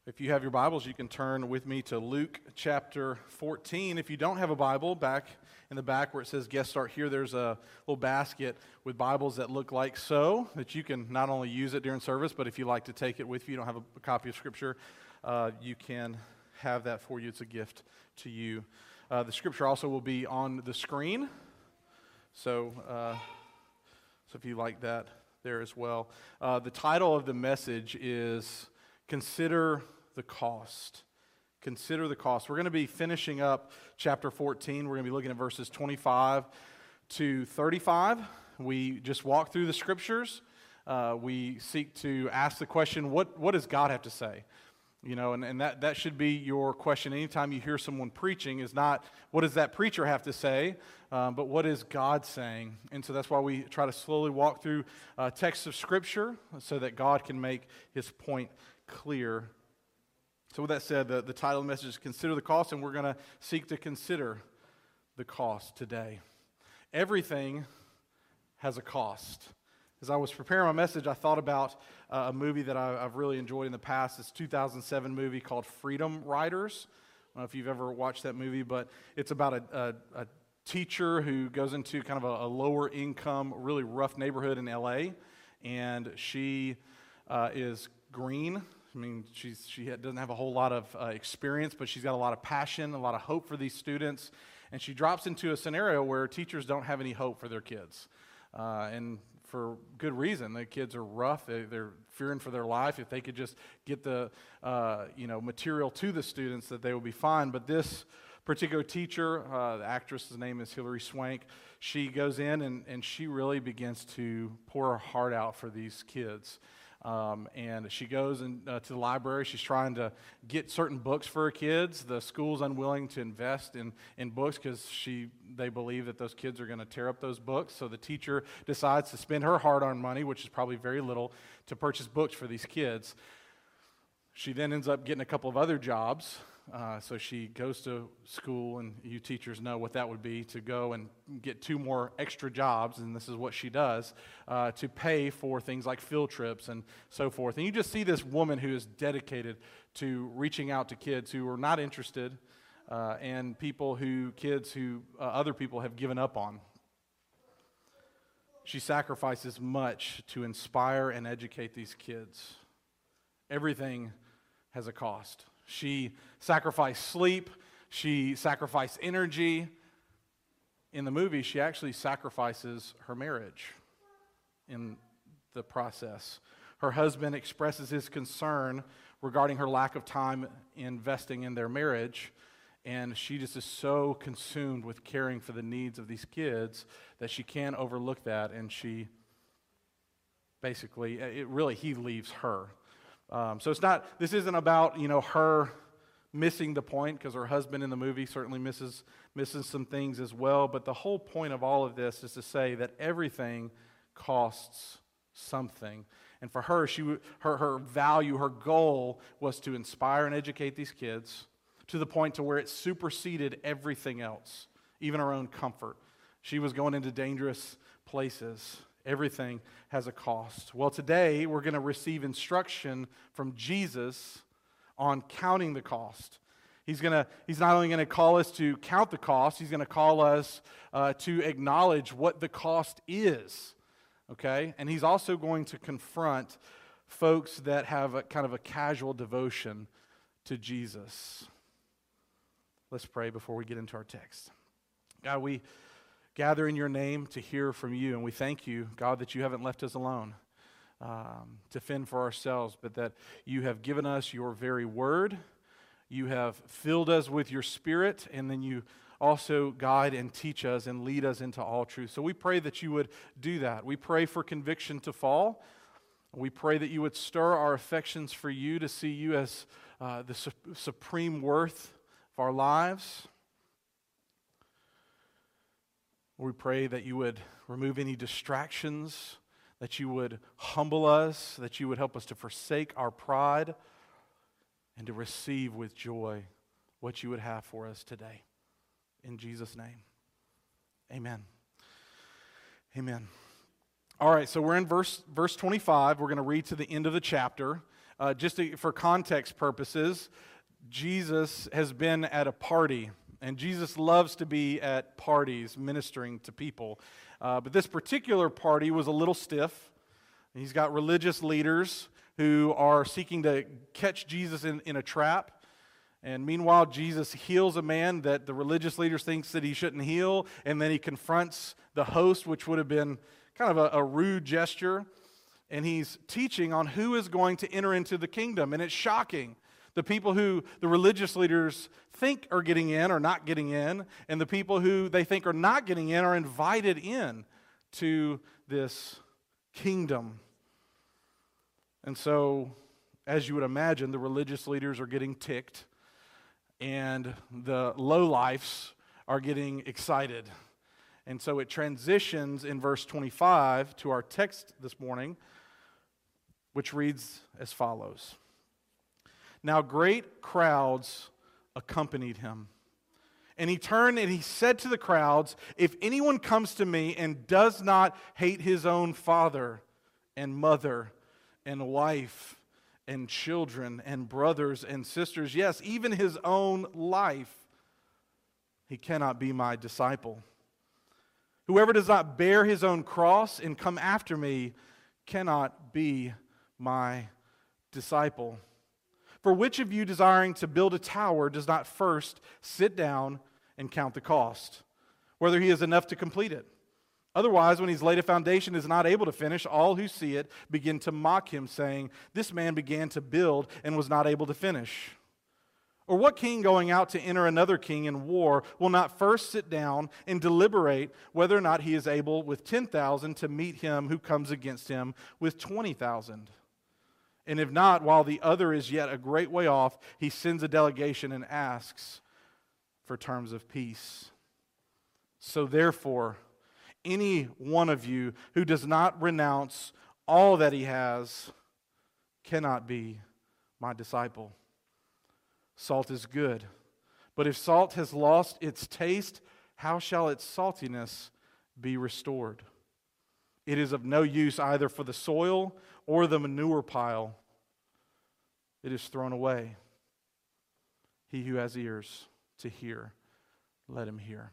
If you have your Bibles, you can turn with me to Luke chapter 14. If you don't have a Bible, back in the back where it says Guest Start Here, there's a little basket with Bibles that look like so, that you can not only use it during service, but if you like to take it with you, you don't have a copy of Scripture, you can have that for you. It's a gift to you. The Scripture also will be on the screen, so if you like that there as well. The title of the message is Consider the Cost. Consider the cost. We're going to be finishing up chapter 14. We're going to be looking at verses 25 to 35. We just walk through the scriptures. We seek to ask the question, what does God have to say? You know, and that should be your question anytime you hear someone preaching, is not what does that preacher have to say, but what is God saying? And so that's why we try to slowly walk through texts of Scripture so that God can make His point clear. So with that said, the title of the message is Consider the Cost, and we're going to seek to consider the cost today. Everything has a cost. As I was preparing my message, I thought about a movie that I've really enjoyed in the past. It's a 2007 movie called Freedom Riders. I don't know if you've ever watched that movie, but it's about a teacher who goes into kind of a lower income, really rough neighborhood in LA, and she is green. I mean, she doesn't have a whole lot of experience, but she's got a lot of passion, a lot of hope for these students, and she drops into a scenario where teachers don't have any hope for their kids, and for good reason. The kids are rough. They're fearing for their life. If they could just get the material to the students, that they will be fine. But this particular teacher, the actress's name is Hilary Swank, she goes in and she really begins to pour her heart out for these kids. And she goes to the library. She's trying to get certain books for her kids. The school's unwilling to invest in books because they believe that those kids are going to tear up those books. So the teacher decides to spend her hard-earned money, which is probably very little, to purchase books for these kids. She then ends up getting a couple of other jobs. So she goes to school, and you teachers know what that would be, to go and get 2 more extra jobs, and this is what she does, to pay for things like field trips and so forth. And you just see this woman who is dedicated to reaching out to kids who are not interested, and kids who other people have given up on. She sacrifices much to inspire and educate these kids. Everything has a cost. She sacrificed sleep. She sacrificed energy. In the movie, she actually sacrifices her marriage in the process. Her husband expresses his concern regarding her lack of time investing in their marriage, and she just is so consumed with caring for the needs of these kids that she can't overlook that, and she basically, he leaves her. So this isn't about, her missing the point, because her husband in the movie certainly misses some things as well. But the whole point of all of this is to say that everything costs something. And for her, her value, her goal was to inspire and educate these kids to the point to where it superseded everything else, even her own comfort. She was going into dangerous places. Everything has a cost. Well, today we're going to receive instruction from Jesus on counting the cost. He's not only going to call us to count the cost, he's going to call us to acknowledge what the cost is. Okay? And he's also going to confront folks that have a kind of a casual devotion to Jesus. Let's pray before we get into our text. God, we gather in your name to hear from you, and we thank you, God, that you haven't left us alone to fend for ourselves, but that you have given us your very word. You have filled us with your Spirit, and then you also guide and teach us and lead us into all truth. So we pray that you would do that. We pray for conviction to fall. We pray that you would stir our affections for you, to see you as the supreme worth of our lives. We pray that you would remove any distractions, that you would humble us, that you would help us to forsake our pride and to receive with joy what you would have for us today. In Jesus' name, amen. Amen. All right, so we're in verse 25. We're going to read to the end of the chapter. For context purposes, Jesus has been at a party, and Jesus loves to be at parties ministering to people. But this particular party was a little stiff. He's got religious leaders who are seeking to catch Jesus in a trap. And meanwhile, Jesus heals a man that the religious leaders thinks that he shouldn't heal, and then he confronts the host, which would have been kind of a rude gesture. And he's teaching on who is going to enter into the kingdom. And it's shocking. The people who the religious leaders think are getting in are not getting in, and the people who they think are not getting in are invited in to this kingdom. And so, as you would imagine, the religious leaders are getting ticked, and the lowlifes are getting excited. And so it transitions in verse 25 to our text this morning, which reads as follows. Now great crowds accompanied him. And he turned and he said to the crowds, if anyone comes to me and does not hate his own father and mother and wife and children and brothers and sisters, yes, even his own life, he cannot be my disciple. Whoever does not bear his own cross and come after me cannot be my disciple. For which of you desiring to build a tower does not first sit down and count the cost, whether he has enough to complete it? Otherwise, when he's laid a foundation and is not able to finish, all who see it begin to mock him, saying, this man began to build and was not able to finish. Or what king going out to enter another king in war will not first sit down and deliberate whether or not he is able with 10,000 to meet him who comes against him with 20,000? And if not, while the other is yet a great way off, he sends a delegation and asks for terms of peace. So therefore, any one of you who does not renounce all that he has cannot be my disciple. Salt is good, but if salt has lost its taste, how shall its saltiness be restored? It is of no use either for the soil or the manure pile. It is thrown away. He who has ears to hear, let him hear.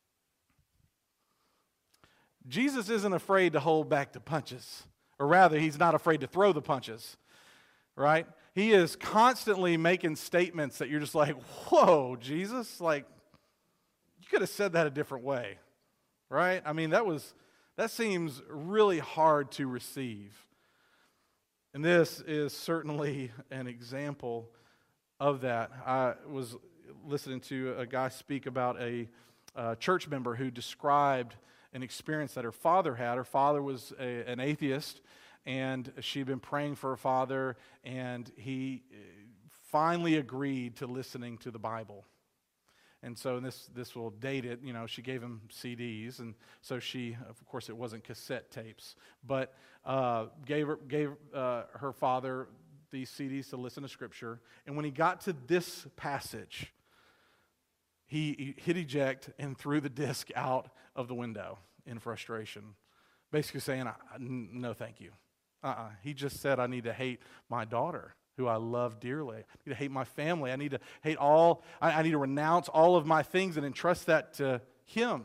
Jesus isn't afraid to hold back the punches, or rather, he's not afraid to throw the punches, right? He is constantly making statements that you're just like, whoa, Jesus, like, you could have said that a different way, right? I mean, that seems really hard to receive. And this is certainly an example of that. I was listening to a guy speak about a church member who described an experience that her father had. Her father was an atheist, and she'd been praying for her father, and he finally agreed to listening to the Bible. And so this will date it. You know, she gave him CDs, and so she, of course, it wasn't cassette tapes, but gave her father these CDs to listen to Scripture. And when he got to this passage, he hit eject and threw the disc out of the window in frustration, basically saying, "No, thank you." He just said, "I need to hate my daughter, who I love dearly. I need to hate my family. I need to hate all. I need to renounce all of my things and entrust that to Him."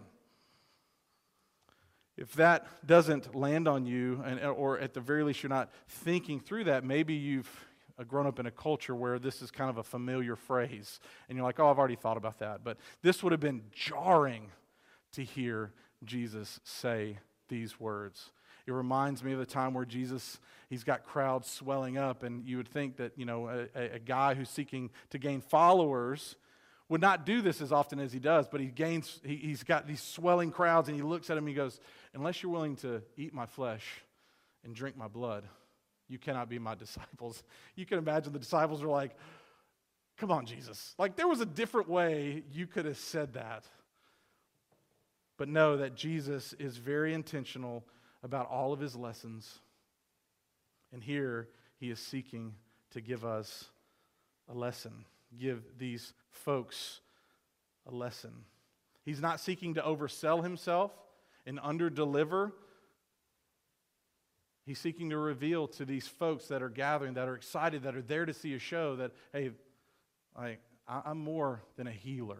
If that doesn't land on you, or at the very least you're not thinking through that, maybe you've grown up in a culture where this is kind of a familiar phrase, and you're like, "Oh, I've already thought about that." But this would have been jarring to hear Jesus say these words. It reminds me of the time where Jesus, he's got crowds swelling up, and you would think that, you know, a guy who's seeking to gain followers would not do this as often as he does, but he's got these swelling crowds, and he looks at him and he goes, "Unless you're willing to eat my flesh and drink my blood, you cannot be my disciples." You can imagine the disciples are like, "Come on, Jesus. Like, there was a different way you could have said that." But know that Jesus is very intentional about all of his lessons. And here he is seeking to give us a lesson, give these folks a lesson. He's not seeking to oversell himself and underdeliver. He's seeking to reveal to these folks that are gathering, that are excited, that are there to see a show that, hey, I'm more than a healer.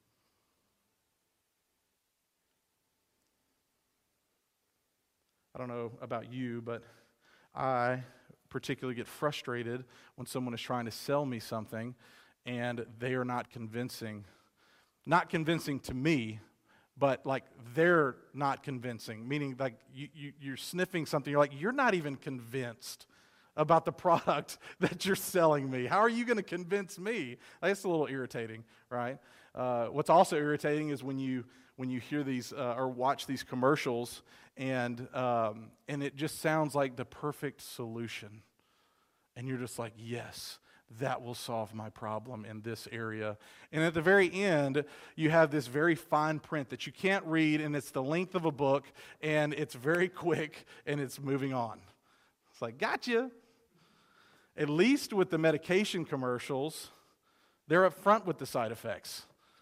I don't know about you, but I particularly get frustrated when someone is trying to sell me something and they are not convincing. Not convincing to me, but like they're not convincing, meaning like you're sniffing something, you're like, you're not even convinced about the product that you're selling me. How are you going to convince me? That's a little irritating, right? What's also irritating is when you hear these or watch these commercials and it just sounds like the perfect solution. And you're just like, yes, that will solve my problem in this area. And at the very end, you have this very fine print that you can't read, and it's the length of a book, and it's very quick, and it's moving on. It's like, gotcha. At least with the medication commercials, they're up front with the side effects.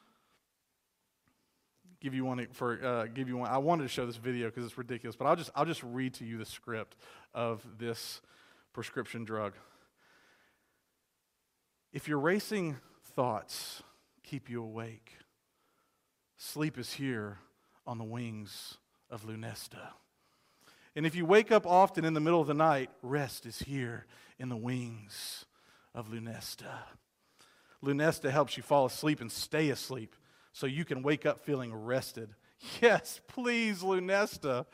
Give you one. I wanted to show this video because it's ridiculous, but I'll just read to you the script of this prescription drug. If your racing thoughts keep you awake, sleep is here on the wings of Lunesta. And if you wake up often in the middle of the night, rest is here in the wings of Lunesta. Lunesta helps you fall asleep and stay asleep so you can wake up feeling rested. Yes, please, Lunesta.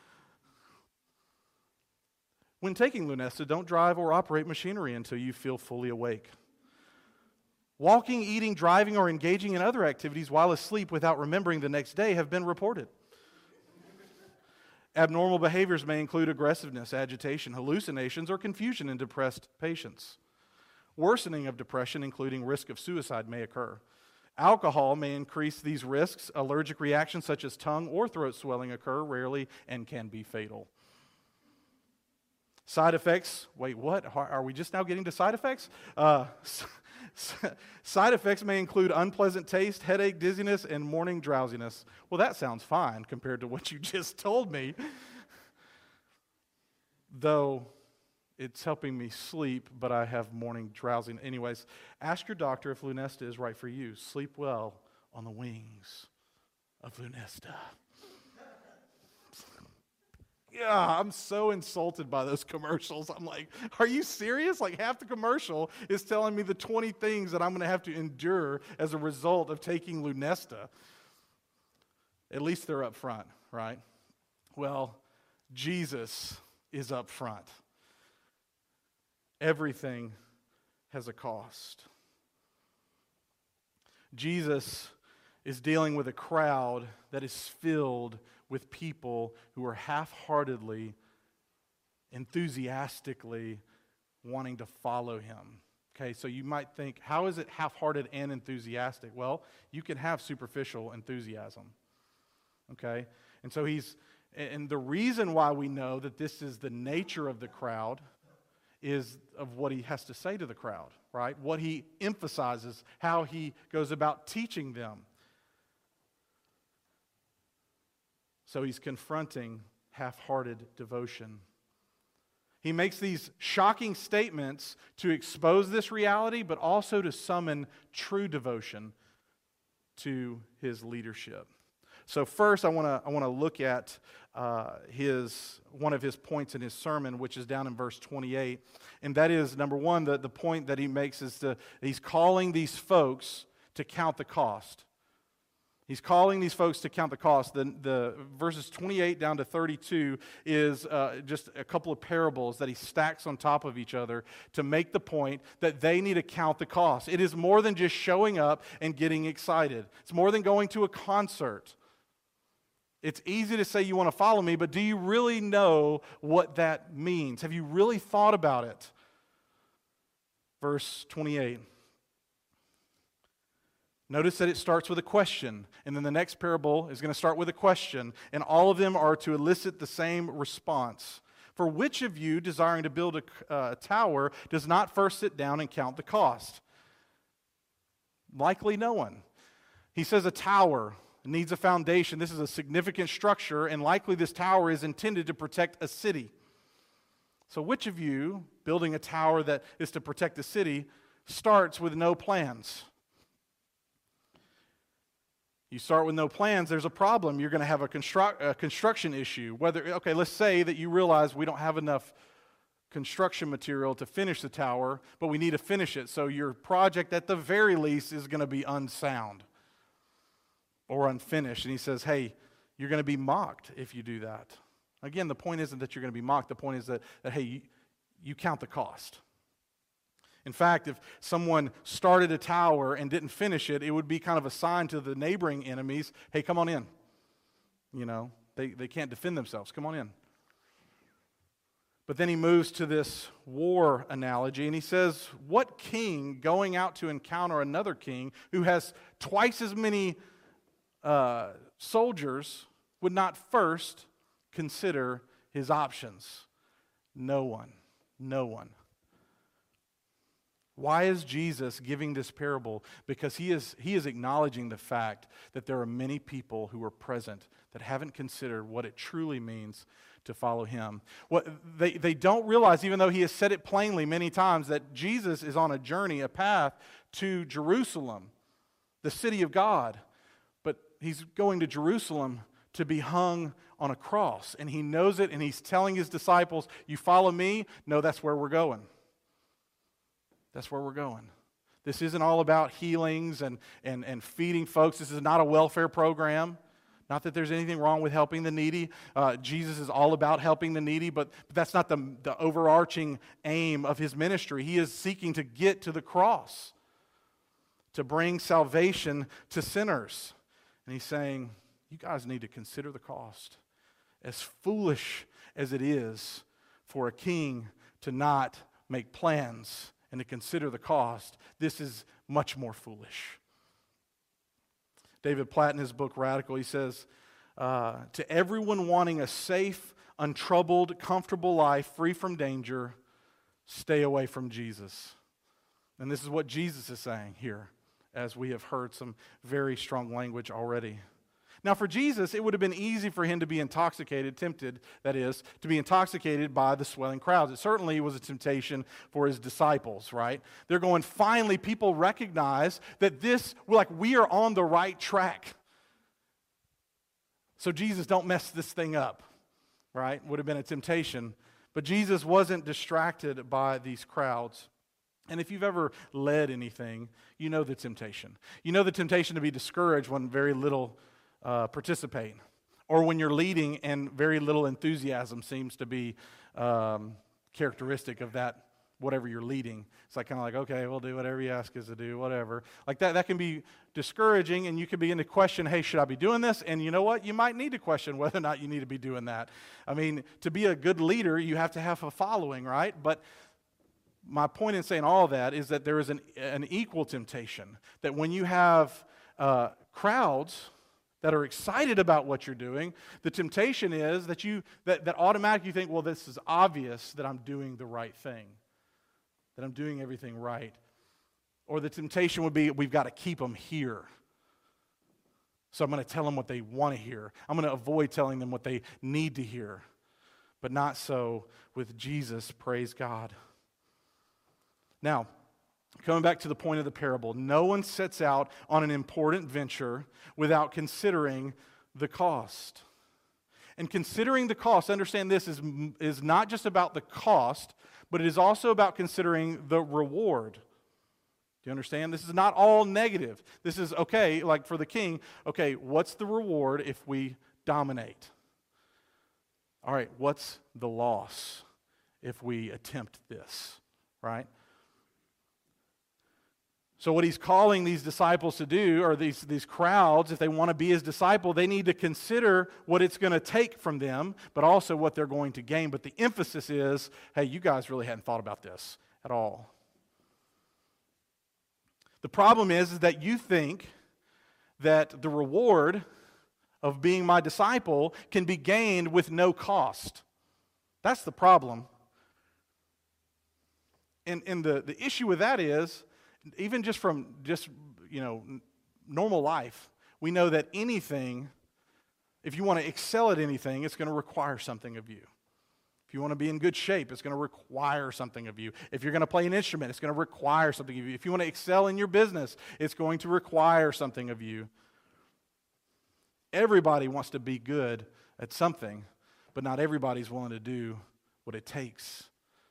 When taking Lunesta, don't drive or operate machinery until you feel fully awake. Walking, eating, driving, or engaging in other activities while asleep without remembering the next day have been reported. Abnormal behaviors may include aggressiveness, agitation, hallucinations, or confusion in depressed patients. Worsening of depression, including risk of suicide, may occur. Alcohol may increase these risks. Allergic reactions such as tongue or throat swelling occur rarely and can be fatal. Side effects. Wait, what? Are we just now getting to side effects? Side effects may include unpleasant taste, headache, dizziness, and morning drowsiness. Well, that sounds fine compared to what you just told me. Though it's helping me sleep, but I have morning drowsiness. Anyways, ask your doctor if Lunesta is right for you. Sleep well on the wings of Lunesta. Yeah, I'm so insulted by those commercials. I'm like, are you serious? Like half the commercial is telling me the 20 things that I'm going to have to endure as a result of taking Lunesta. At least they're up front, right? Well, Jesus is up front. Everything has a cost. Jesus is dealing with a crowd that is filled with people who are half-heartedly, enthusiastically wanting to follow him. Okay, so you might think, how is it half-hearted and enthusiastic? Well, you can have superficial enthusiasm. Okay, and so and the reason why we know that this is the nature of the crowd is of what he has to say to the crowd, right? What he emphasizes, how he goes about teaching them. So he's confronting half-hearted devotion. He makes these shocking statements to expose this reality, but also to summon true devotion to his leadership. So first, I want to look at one of his points in his sermon, which is down in verse 28, and that is number one. The point that he makes is he's calling these folks to count the cost. He's calling these folks to count the cost. The verses 28 down to 32 is just a couple of parables that he stacks on top of each other to make the point that they need to count the cost. It is more than just showing up and getting excited. It's more than going to a concert. It's easy to say you want to follow me, but do you really know what that means? Have you really thought about it? Verse 28. Notice that it starts with a question, and then the next parable is going to start with a question, and all of them are to elicit the same response. For which of you, desiring to build a tower, does not first sit down and count the cost? Likely no one. He says a tower needs a foundation. This is a significant structure, and likely this tower is intended to protect a city. So which of you, building a tower that is to protect the city, starts with no plans? You start with no plans, there's a problem. You're going to have a construction issue. Okay, let's say that you realize we don't have enough construction material to finish the tower, but we need to finish it. So your project, at the very least, is going to be unsound or unfinished. And he says, hey, you're going to be mocked if you do that. Again, the point isn't that you're going to be mocked. The point is that hey, you count the cost. In fact, if someone started a tower and didn't finish it, it would be kind of a sign to the neighboring enemies, hey, come on in. You know, they can't defend themselves. Come on in. But then he moves to this war analogy, and he says, what king going out to encounter another king who has twice as many soldiers would not first consider his options? No one. No one. Why is Jesus giving this parable? Because he is acknowledging the fact that there are many people who are present that haven't considered what it truly means to follow him. What they don't realize, even though he has said it plainly many times, that Jesus is on a journey, a path to Jerusalem, the city of God. But he's going to Jerusalem to be hung on a cross. And he knows it, and he's telling his disciples, you follow me? No, that's where we're going. That's where we're going. This isn't all about healings and feeding folks. This is not a welfare program. Not that there's anything wrong with helping the needy. Jesus is all about helping the needy, but that's not the overarching aim of his ministry. He is seeking to get to the cross, to bring salvation to sinners. And he's saying, you guys need to consider the cost. As foolish as it is for a king to not make plans and to consider the cost, this is much more foolish. David Platt, in his book Radical, he says, to everyone wanting a safe, untroubled, comfortable life free from danger, stay away from Jesus. And this is what Jesus is saying here, as we have heard some very strong language already. Now, for Jesus, it would have been easy for him to be intoxicated, tempted, that is, to be intoxicated by the swelling crowds. It certainly was a temptation for his disciples, right? They're going, finally, people recognize that we are on the right track. So, Jesus, don't mess this thing up, right? Would have been a temptation. But Jesus wasn't distracted by these crowds. And if you've ever led anything, you know the temptation. You know the temptation to be discouraged when very little participate, or when you're leading and very little enthusiasm seems to be characteristic of that, whatever you're leading. It's like kind of like, okay, we'll do whatever you ask us to do, whatever. Like that can be discouraging, and you could begin to question, hey, should I be doing this? And you know what? You might need to question whether or not you need to be doing that. I mean, to be a good leader, you have to have a following, right? But my point in saying all that is that there is an equal temptation, that when you have crowds that are excited about what you're doing, the temptation is that automatically you think, well, this is obvious that I'm doing the right thing, that I'm doing everything right. Or the temptation would be, we've got to keep them here. So I'm going to tell them what they want to hear. I'm going to avoid telling them what they need to hear. But not so with Jesus, praise God. Now, coming back to the point of the parable, no one sets out on an important venture without considering the cost. And considering the cost, understand this, is not just about the cost, but it is also about considering the reward. Do you understand? This is not all negative. This is, okay, like for the king, okay, what's the reward if we dominate? All right, what's the loss if we attempt this, right? So what he's calling these disciples to do, or these crowds, if they want to be his disciple, they need to consider what it's going to take from them, but also what they're going to gain. But the emphasis is, hey, you guys really hadn't thought about this at all. The problem is that you think that the reward of being my disciple can be gained with no cost. That's the problem. And the issue with that is, even just from normal life, we know that anything, if you want to excel at anything, it's going to require something of you. If you want to be in good shape, it's going to require something of you. If you're going to play an instrument, it's going to require something of you. If you want to excel in your business, it's going to require something of you. Everybody wants to be good at something, but not everybody's willing to do what it takes.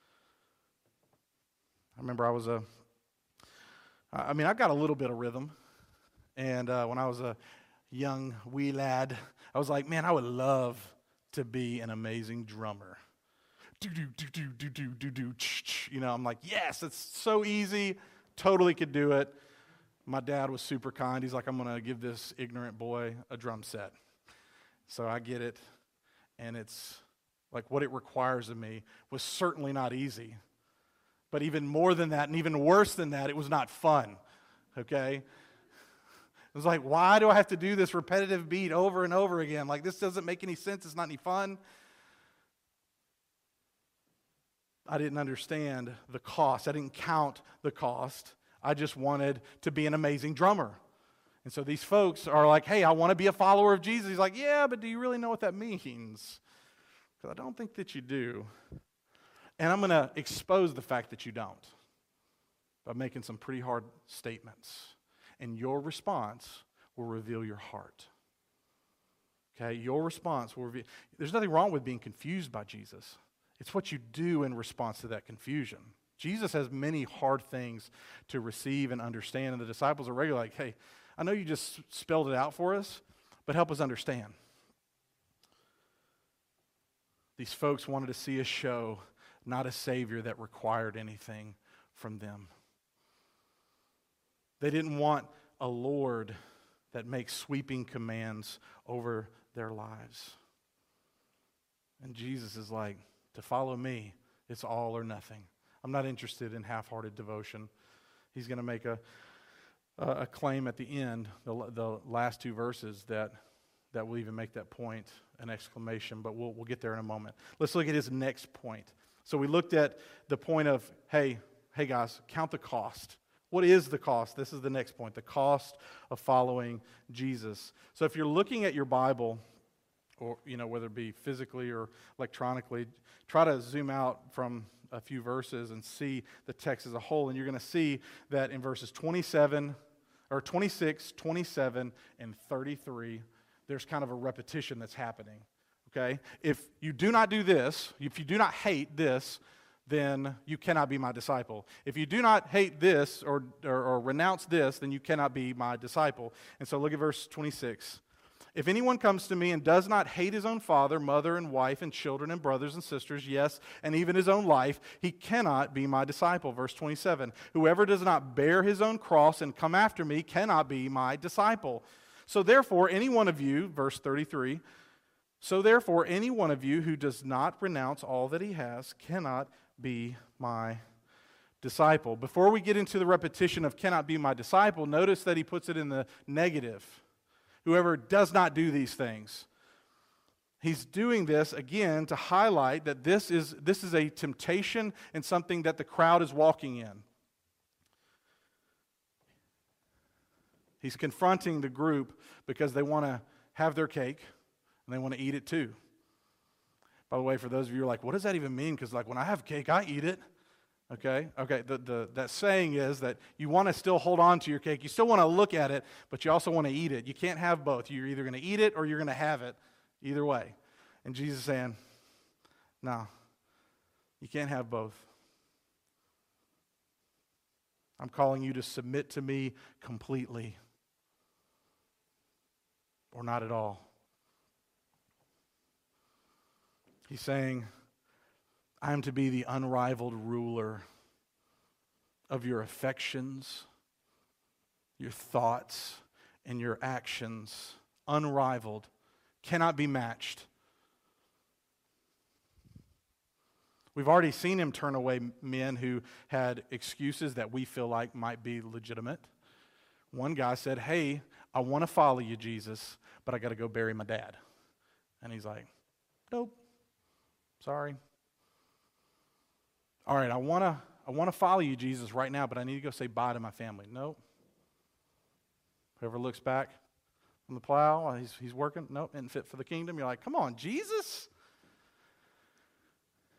I remember I've got a little bit of rhythm. And when I was a young wee lad, I was like, man, I would love to be an amazing drummer. I'm like, yes, it's so easy. Totally could do it. My dad was super kind. He's like, I'm going to give this ignorant boy a drum set. So I get it. And it's like what it requires of me was certainly not easy. But even more than that, and even worse than that, it was not fun. Okay? It was like, why do I have to do this repetitive beat over and over again? Like, this doesn't make any sense. It's not any fun. I didn't understand the cost. I didn't count the cost. I just wanted to be an amazing drummer. And so these folks are like, hey, I want to be a follower of Jesus. He's like, yeah, but do you really know what that means? Because I don't think that you do. And I'm going to expose the fact that you don't by making some pretty hard statements. And your response will reveal your heart. Okay, your response will reveal. There's nothing wrong with being confused by Jesus. It's what you do in response to that confusion. Jesus has many hard things to receive and understand, and the disciples are regularly like, hey, I know you just spelled it out for us, but help us understand. These folks wanted to see a show, not a Savior that required anything from them. They didn't want a Lord that makes sweeping commands over their lives. And Jesus is like, to follow me, it's all or nothing. I'm not interested in half-hearted devotion. He's going to make a claim at the end, the last two verses, that will even make that point an exclamation, but we'll get there in a moment. Let's look at his next point. So we looked at the point of, hey guys, count the cost. What is the cost? This is the next point, the cost of following Jesus. So if you're looking at your Bible, or whether it be physically or electronically, try to zoom out from a few verses and see the text as a whole, and you're going to see that in verses 26, 27, and 33, there's kind of a repetition that's happening. Okay? If you do not do this, if you do not hate this, then you cannot be my disciple. If you do not hate this or renounce this, then you cannot be my disciple. And so look at verse 26. If anyone comes to me and does not hate his own father, mother, and wife, and children, and brothers and sisters, yes, and even his own life, he cannot be my disciple. Verse 27. Whoever does not bear his own cross and come after me cannot be my disciple. So therefore, any one of you, verse 33, so therefore, any one of you who does not renounce all that he has cannot be my disciple. Before we get into the repetition of cannot be my disciple, notice that he puts it in the negative. Whoever does not do these things. He's doing this, again, to highlight that this is a temptation and something that the crowd is walking in. He's confronting the group because they want to have their cake and they want to eat it too. By the way, for those of you who are like, what does that even mean? Because when I have cake, I eat it. Okay. That saying is that you want to still hold on to your cake. You still want to look at it, but you also want to eat it. You can't have both. You're either going to eat it or you're going to have it. Either way. And Jesus is saying, no, you can't have both. I'm calling you to submit to me completely or not at all. He's saying, I am to be the unrivaled ruler of your affections, your thoughts, and your actions. Unrivaled. Cannot be matched. We've already seen him turn away men who had excuses that we feel like might be legitimate. One guy said, hey, I want to follow you, Jesus, but I got to go bury my dad. And he's like, nope, sorry. All right, I want to follow you, Jesus, right now, but I need to go say bye to my family. Nope. Whoever looks back on the plow while he's working, nope, isn't fit for the kingdom. You're like, come on, Jesus.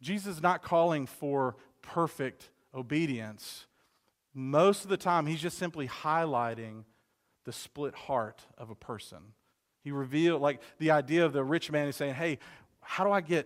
Jesus is not calling for perfect obedience. Most of the time, he's just simply highlighting the split heart of a person. He revealed, like the idea of the rich man is saying, hey, how do I get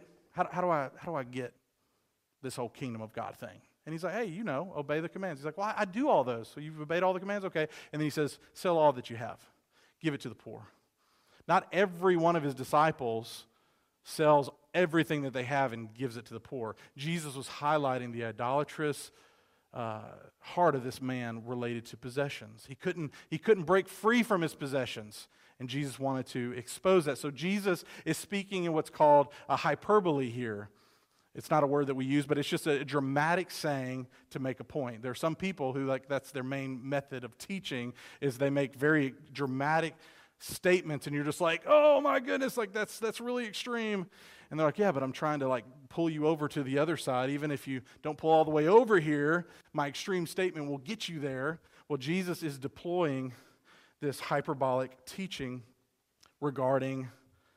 this whole kingdom of God thing? And he's like, hey, obey the commands. He's like, well, I do all those. So you've obeyed all the commands? Okay. And then he says, sell all that you have. Give it to the poor. Not every one of his disciples sells everything that they have and gives it to the poor. Jesus was highlighting the idolatrous heart of this man related to possessions. He couldn't break free from his possessions, and Jesus wanted to expose that. So Jesus is speaking in what's called a hyperbole here. It's not a word that we use, but it's just a dramatic saying to make a point. There are some people who, that's their main method of teaching, is they make very dramatic statements, and you're just like, oh my goodness, that's really extreme. And they're like, yeah, but I'm trying to pull you over to the other side. Even if you don't pull all the way over here, my extreme statement will get you there. Well, Jesus is deploying this hyperbolic teaching regarding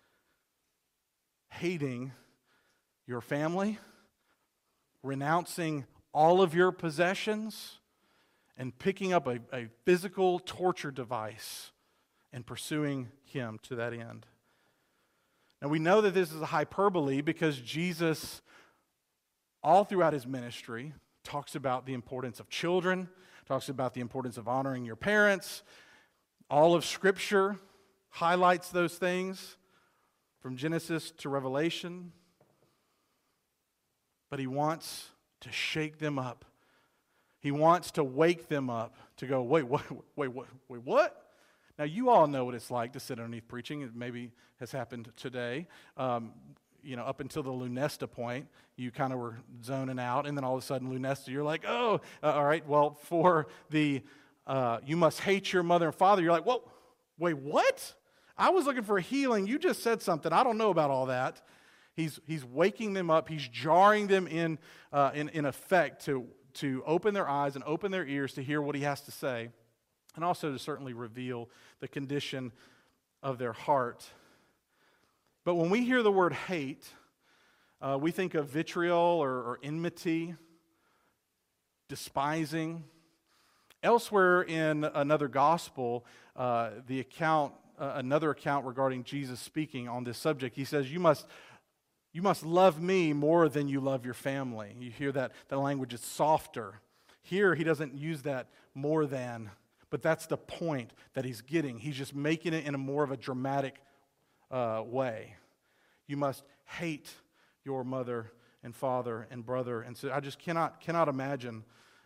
hating your family, renouncing all of your possessions, and picking up a physical torture device and pursuing him to that end. Now, we know that this is a hyperbole because Jesus, all throughout his ministry, talks about the importance of children, talks about the importance of honoring your parents. All of Scripture highlights those things from Genesis to Revelation. But he wants to shake them up. He wants to wake them up to go, wait, what? Now, you all know what it's like to sit underneath preaching. It maybe has happened today. Up until the Lunesta point, you kind of were zoning out, and then all of a sudden, Lunesta, you're like, all right, well, for the you must hate your mother and father, you're like, whoa, wait, what? I was looking for healing. You just said something. I don't know about all that. He's waking them up. He's jarring them in effect to open their eyes and open their ears to hear what he has to say, and also to certainly reveal the condition of their heart. But when we hear the word hate, we think of vitriol or enmity, despising. Elsewhere in another gospel, another account regarding Jesus speaking on this subject, he says, you must love me more than you love your family. You hear that the language is softer. Here, he doesn't use that more than, but that's the point that he's getting. He's just making it in a more of a dramatic way. You must hate your mother and father and brother. And so I just cannot imagine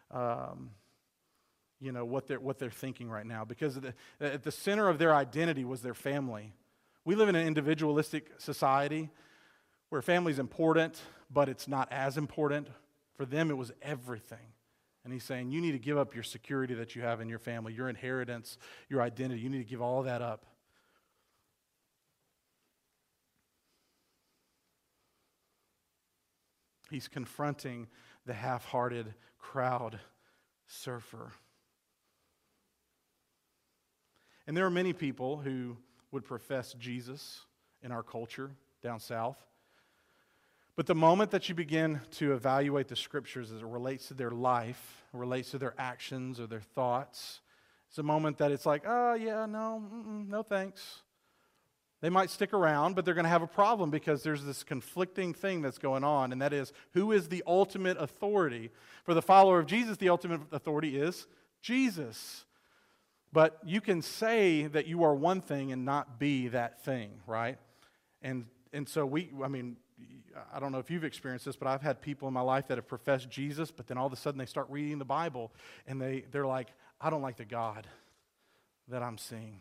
what they're thinking right now, because at the center of their identity was their family. We live in an individualistic society where family's important, but it's not as important. For them, it was everything. And he's saying, you need to give up your security that you have in your family, your inheritance, your identity. You need to give all that up. He's confronting the half-hearted crowd surfer. And there are many people who would profess Jesus in our culture down south. But the moment that you begin to evaluate the Scriptures as it relates to their life, relates to their actions or their thoughts, it's a moment that it's like, no thanks. They might stick around, but they're going to have a problem because there's this conflicting thing that's going on, and that is, who is the ultimate authority? For the follower of Jesus, the ultimate authority is Jesus. But you can say that you are one thing and not be that thing, right? And so I don't know if you've experienced this, but I've had people in my life that have professed Jesus, but then all of a sudden they start reading the Bible, and they're like, I don't like the God that I'm seeing.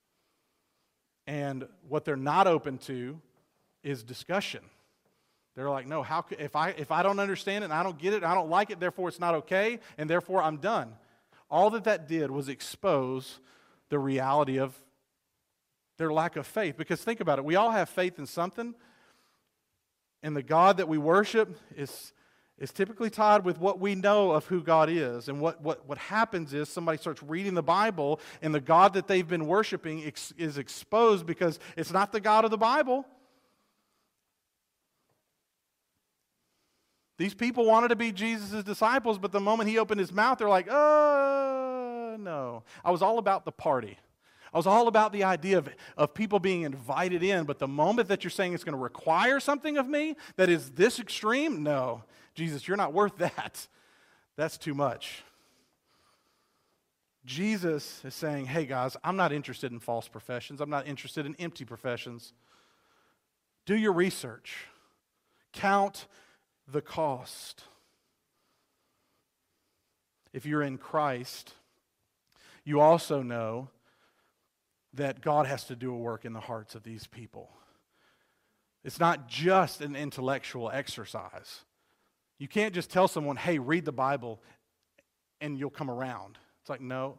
And what they're not open to is discussion. They're like, no, if I don't understand it and I don't get it, and I don't like it, therefore it's not okay, and therefore I'm done. All that did was expose the reality of their lack of faith. Because think about it, we all have faith in something, and the God that we worship is typically tied with what we know of who God is. And what happens is somebody starts reading the Bible, and the God that they've been worshiping is exposed because it's not the God of the Bible. These people wanted to be Jesus' disciples, but the moment he opened his mouth, they're like, no. I was all about the party. I was all about the idea of people being invited in, but the moment that you're saying it's going to require something of me that is this extreme, no. Jesus, you're not worth that. That's too much. Jesus is saying, hey guys, I'm not interested in false professions. I'm not interested in empty professions. Do your research. Count the cost. If you're in Christ, you also know that God has to do a work in the hearts of these people. It's not just an intellectual exercise. You can't just tell someone, hey, read the Bible and you'll come around. It's like, no.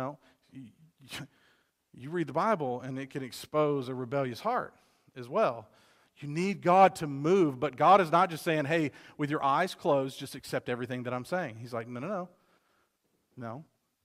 You read the Bible and it can expose a rebellious heart as well. You need God to move, but God is not just saying, hey, with your eyes closed, just accept everything that I'm saying. He's like, no.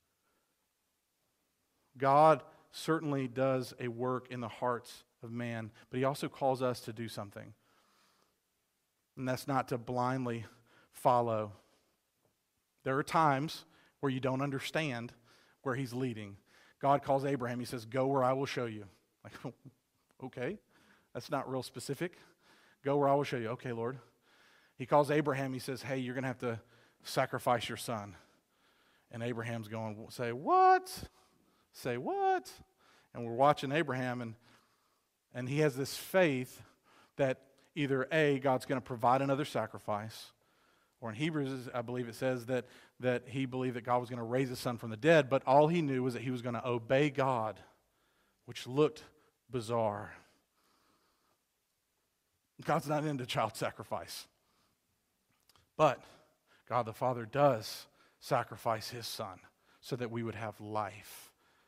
God certainly does a work in the hearts of man, but he also calls us to do something. And that's not to blindly follow. There are times where you don't understand where he's leading. God calls Abraham, he says, go where I will show you. Like, okay, that's not real specific. Go where I will show you. Okay, Lord. He calls Abraham, he says, hey, you're going to have to sacrifice your son. And Abraham's going, say what? Say what? And we're watching Abraham, and he has this faith that either A, God's going to provide another sacrifice, or in Hebrews, I believe it says that he believed that God was going to raise his son from the dead, but all he knew was that he was going to obey God, which looked bizarre. God's not into child sacrifice. But God the Father does sacrifice his son so that we would have life.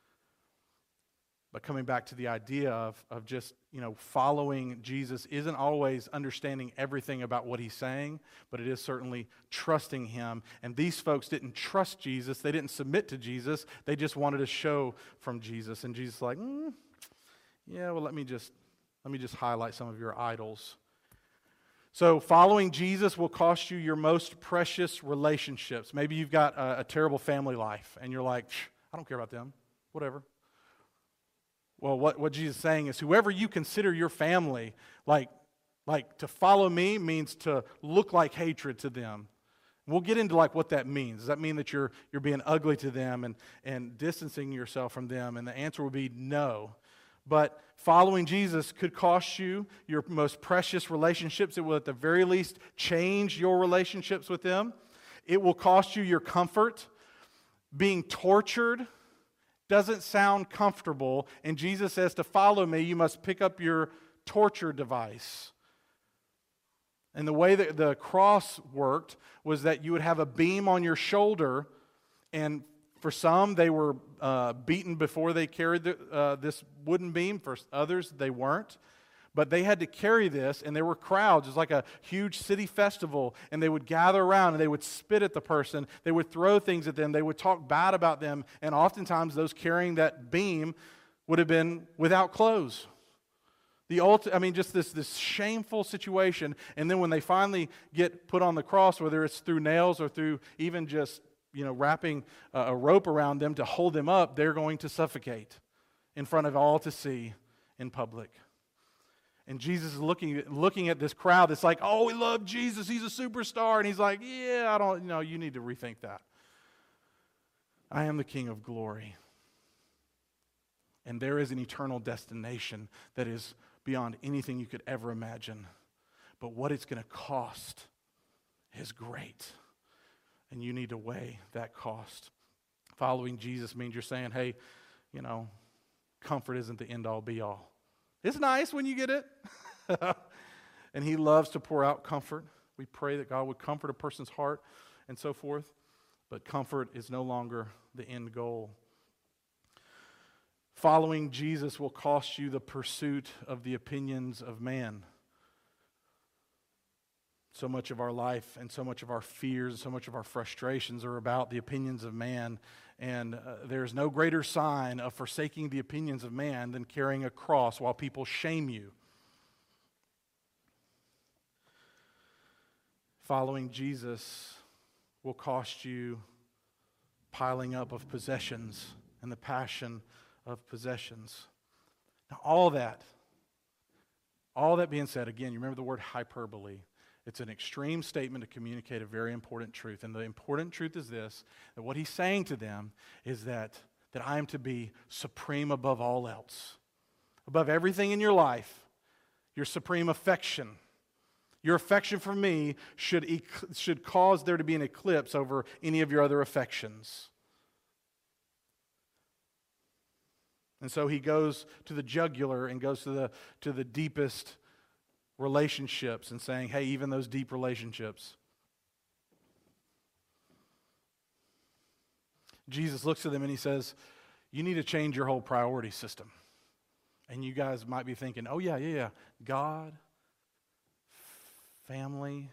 But coming back to the idea of just, following Jesus isn't always understanding everything about what he's saying, but it is certainly trusting him. And these folks didn't trust Jesus. They didn't submit to Jesus. They just wanted a show from Jesus. And Jesus is like, let me just highlight some of your idols. So following Jesus will cost you your most precious relationships. Maybe you've got a terrible family life, and you're like, I don't care about them, whatever. Well, what Jesus is saying is whoever you consider your family, like to follow me means to look like hatred to them. We'll get into what that means. Does that mean that you're being ugly to them and distancing yourself from them? And the answer would be no. But following Jesus could cost you your most precious relationships. It will at the very least change your relationships with them. It will cost you your comfort. Being tortured doesn't sound comfortable, and Jesus says to follow me, you must pick up your torture device. And the way that the cross worked was that you would have a beam on your shoulder, and for some, they were beaten before they carried this wooden beam. For others, they weren't. But they had to carry this, and there were crowds. It was like a huge city festival, and they would gather around, and they would spit at the person. They would throw things at them. They would talk bad about them, and oftentimes those carrying that beam would have been without clothes. Just this shameful situation, and then when they finally get put on the cross, whether it's through nails or through even just wrapping a rope around them to hold them up, they're going to suffocate in front of all to see in public. And Jesus is looking at this crowd that's like, oh, we love Jesus, he's a superstar. And he's like, you need to rethink that. I am the King of glory. And there is an eternal destination that is beyond anything you could ever imagine. But what it's going to cost is great. And you need to weigh that cost. Following Jesus means you're saying, hey, comfort isn't the end-all, be-all. It's nice when you get it. And he loves to pour out comfort. We pray that God would comfort a person's heart and so forth. But comfort is no longer the end goal. Following Jesus will cost you the pursuit of the opinions of man. So much of our life and so much of our fears, so much of our frustrations are about the opinions of man. And there's no greater sign of forsaking the opinions of man than carrying a cross while people shame you. Following Jesus will cost you piling up of possessions and the passion of possessions. Now, all that being said, again, you remember the word hyperbole. It's an extreme statement to communicate a very important truth. And the important truth is this, that what he's saying to them is that I am to be supreme above all else. Above everything in your life, your supreme affection. Your affection for me should cause there to be an eclipse over any of your other affections. And so he goes to the jugular and goes to the deepest relationships and saying, hey, even those deep relationships. Jesus looks at them and he says, you need to change your whole priority system. And you guys might be thinking, oh yeah. God, family,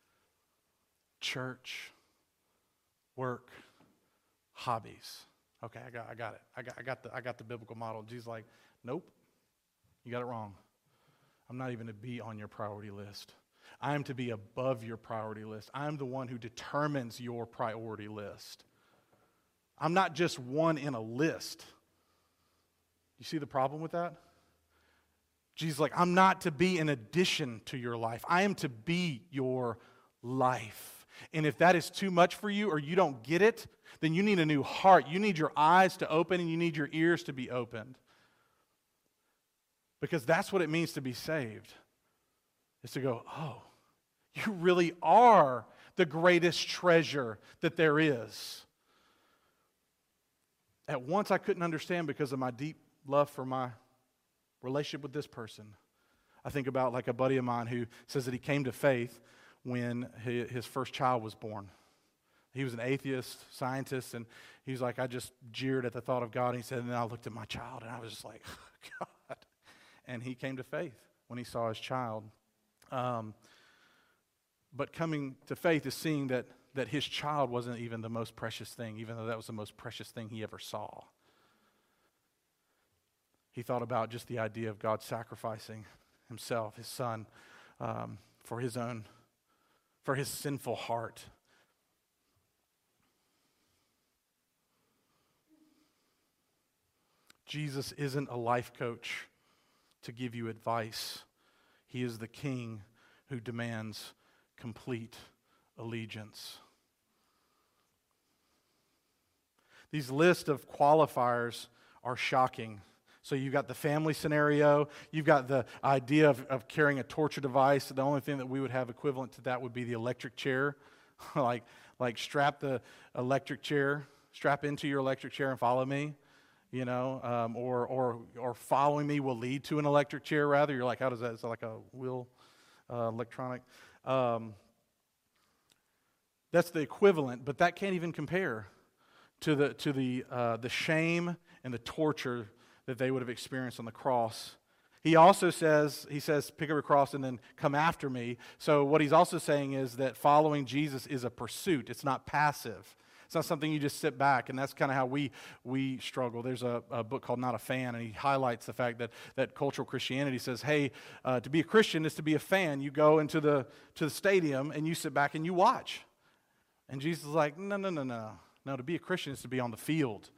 church, work, hobbies. Okay, I got it. I got the biblical model. Jesus is like, nope, you got it wrong. I'm not even to be on your priority list. I am to be above your priority list. I am the one who determines your priority list. I'm not just one in a list. You see the problem with that? Jesus is like, I'm not to be an addition to your life. I am to be your life. And if that is too much for you or you don't get it, then you need a new heart. You need your eyes to open and you need your ears to be opened. Because that's what it means to be saved. Is to go, oh, you really are the greatest treasure that there is. At once I couldn't understand because of my deep love for my relationship with this person. I think about like a buddy of mine who says that he came to faith when his first child was born. He was an atheist, scientist, and he was like, I just jeered at the thought of God. And he said, and then I looked at my child, and I was just like, oh, God. And he came to faith when he saw his child. But coming to faith is seeing that his child wasn't even the most precious thing, even though that was the most precious thing he ever saw. He thought about just the idea of God sacrificing himself, his son, for his sinful heart. Jesus isn't a life coach to give you advice. He is the king who demands complete allegiance. These lists of qualifiers are shocking. So you've got the family scenario, you've got the idea of carrying a torture device. The only thing that we would have equivalent to that would be the electric chair. like strap the electric chair, strap into your electric chair and follow me. You know, or following me will lead to an electric chair, rather. You're like, how does that? Is that like a wheel, electronic? That's the equivalent, but that can't even compare to the shame and the torture that they would have experienced on the cross. He also says, pick up your cross and then come after me. So what he's also saying is that following Jesus is a pursuit. It's not passive. It's not something you just sit back, and that's kind of how we struggle. There's a book called Not a Fan, and he highlights the fact that cultural Christianity says, hey, to be a Christian is to be a fan. You go into the stadium, and you sit back and you watch. And Jesus is like, no. No, to be a Christian is to be on the field.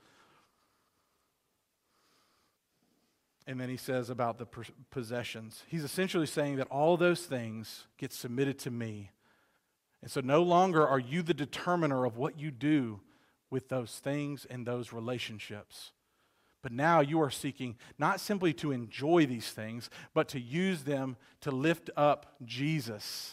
And then he says about the possessions. He's essentially saying that all those things get submitted to me. And so no longer are you the determiner of what you do with those things and those relationships. But now you are seeking not simply to enjoy these things, but to use them to lift up Jesus.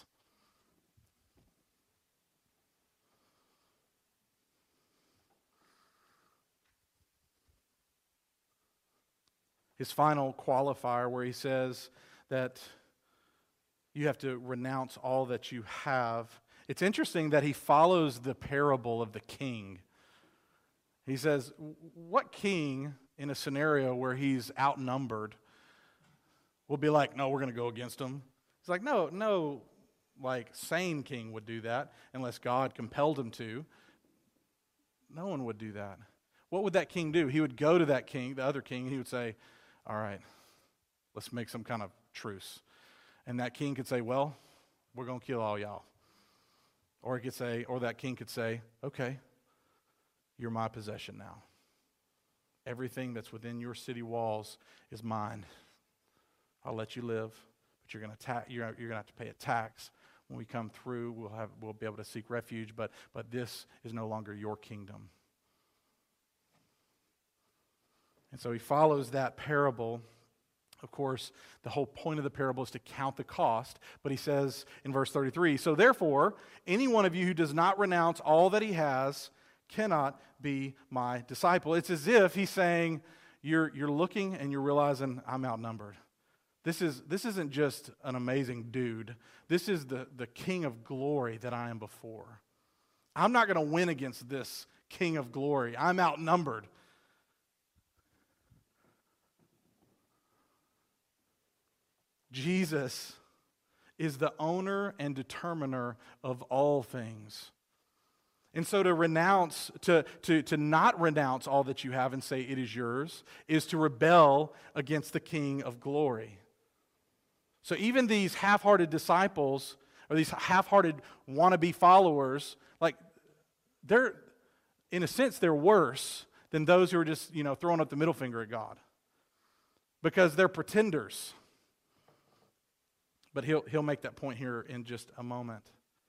His final qualifier where he says that you have to renounce all that you have. It's interesting that he follows the parable of the king. He says, what king in a scenario where he's outnumbered will be like, no, we're going to go against him? He's like, no, like sane king would do that unless God compelled him to. No one would do that. What would that king do? He would go to that king, the other king, and he would say, all right, let's make some kind of truce. And that king could say, well, we're going to kill all y'all. Or he could say, or that king could say, okay, you're my possession now. Everything that's within your city walls is mine. I'll let you live, but you're going to have to pay a tax. When we come through, we'll be able to seek refuge, but this is no longer your kingdom. And so he follows that parable. Of course, the whole point of the parable is to count the cost, but he says in verse 33, so therefore, any one of you who does not renounce all that he has cannot be my disciple. It's as if he's saying, you're looking and you're realizing I'm outnumbered. This isn't just an amazing dude. This is the King of glory that I am before. I'm not going to win against this King of glory. I'm outnumbered. Jesus is the owner and determiner of all things. And so to renounce, to not renounce all that you have and say it is yours, is to rebel against the King of glory. So even these half-hearted disciples, or these half-hearted wannabe followers, like, they're, in a sense, they're worse than those who are just, throwing up the middle finger at God. Because they're pretenders. But he'll make that point here in just a moment.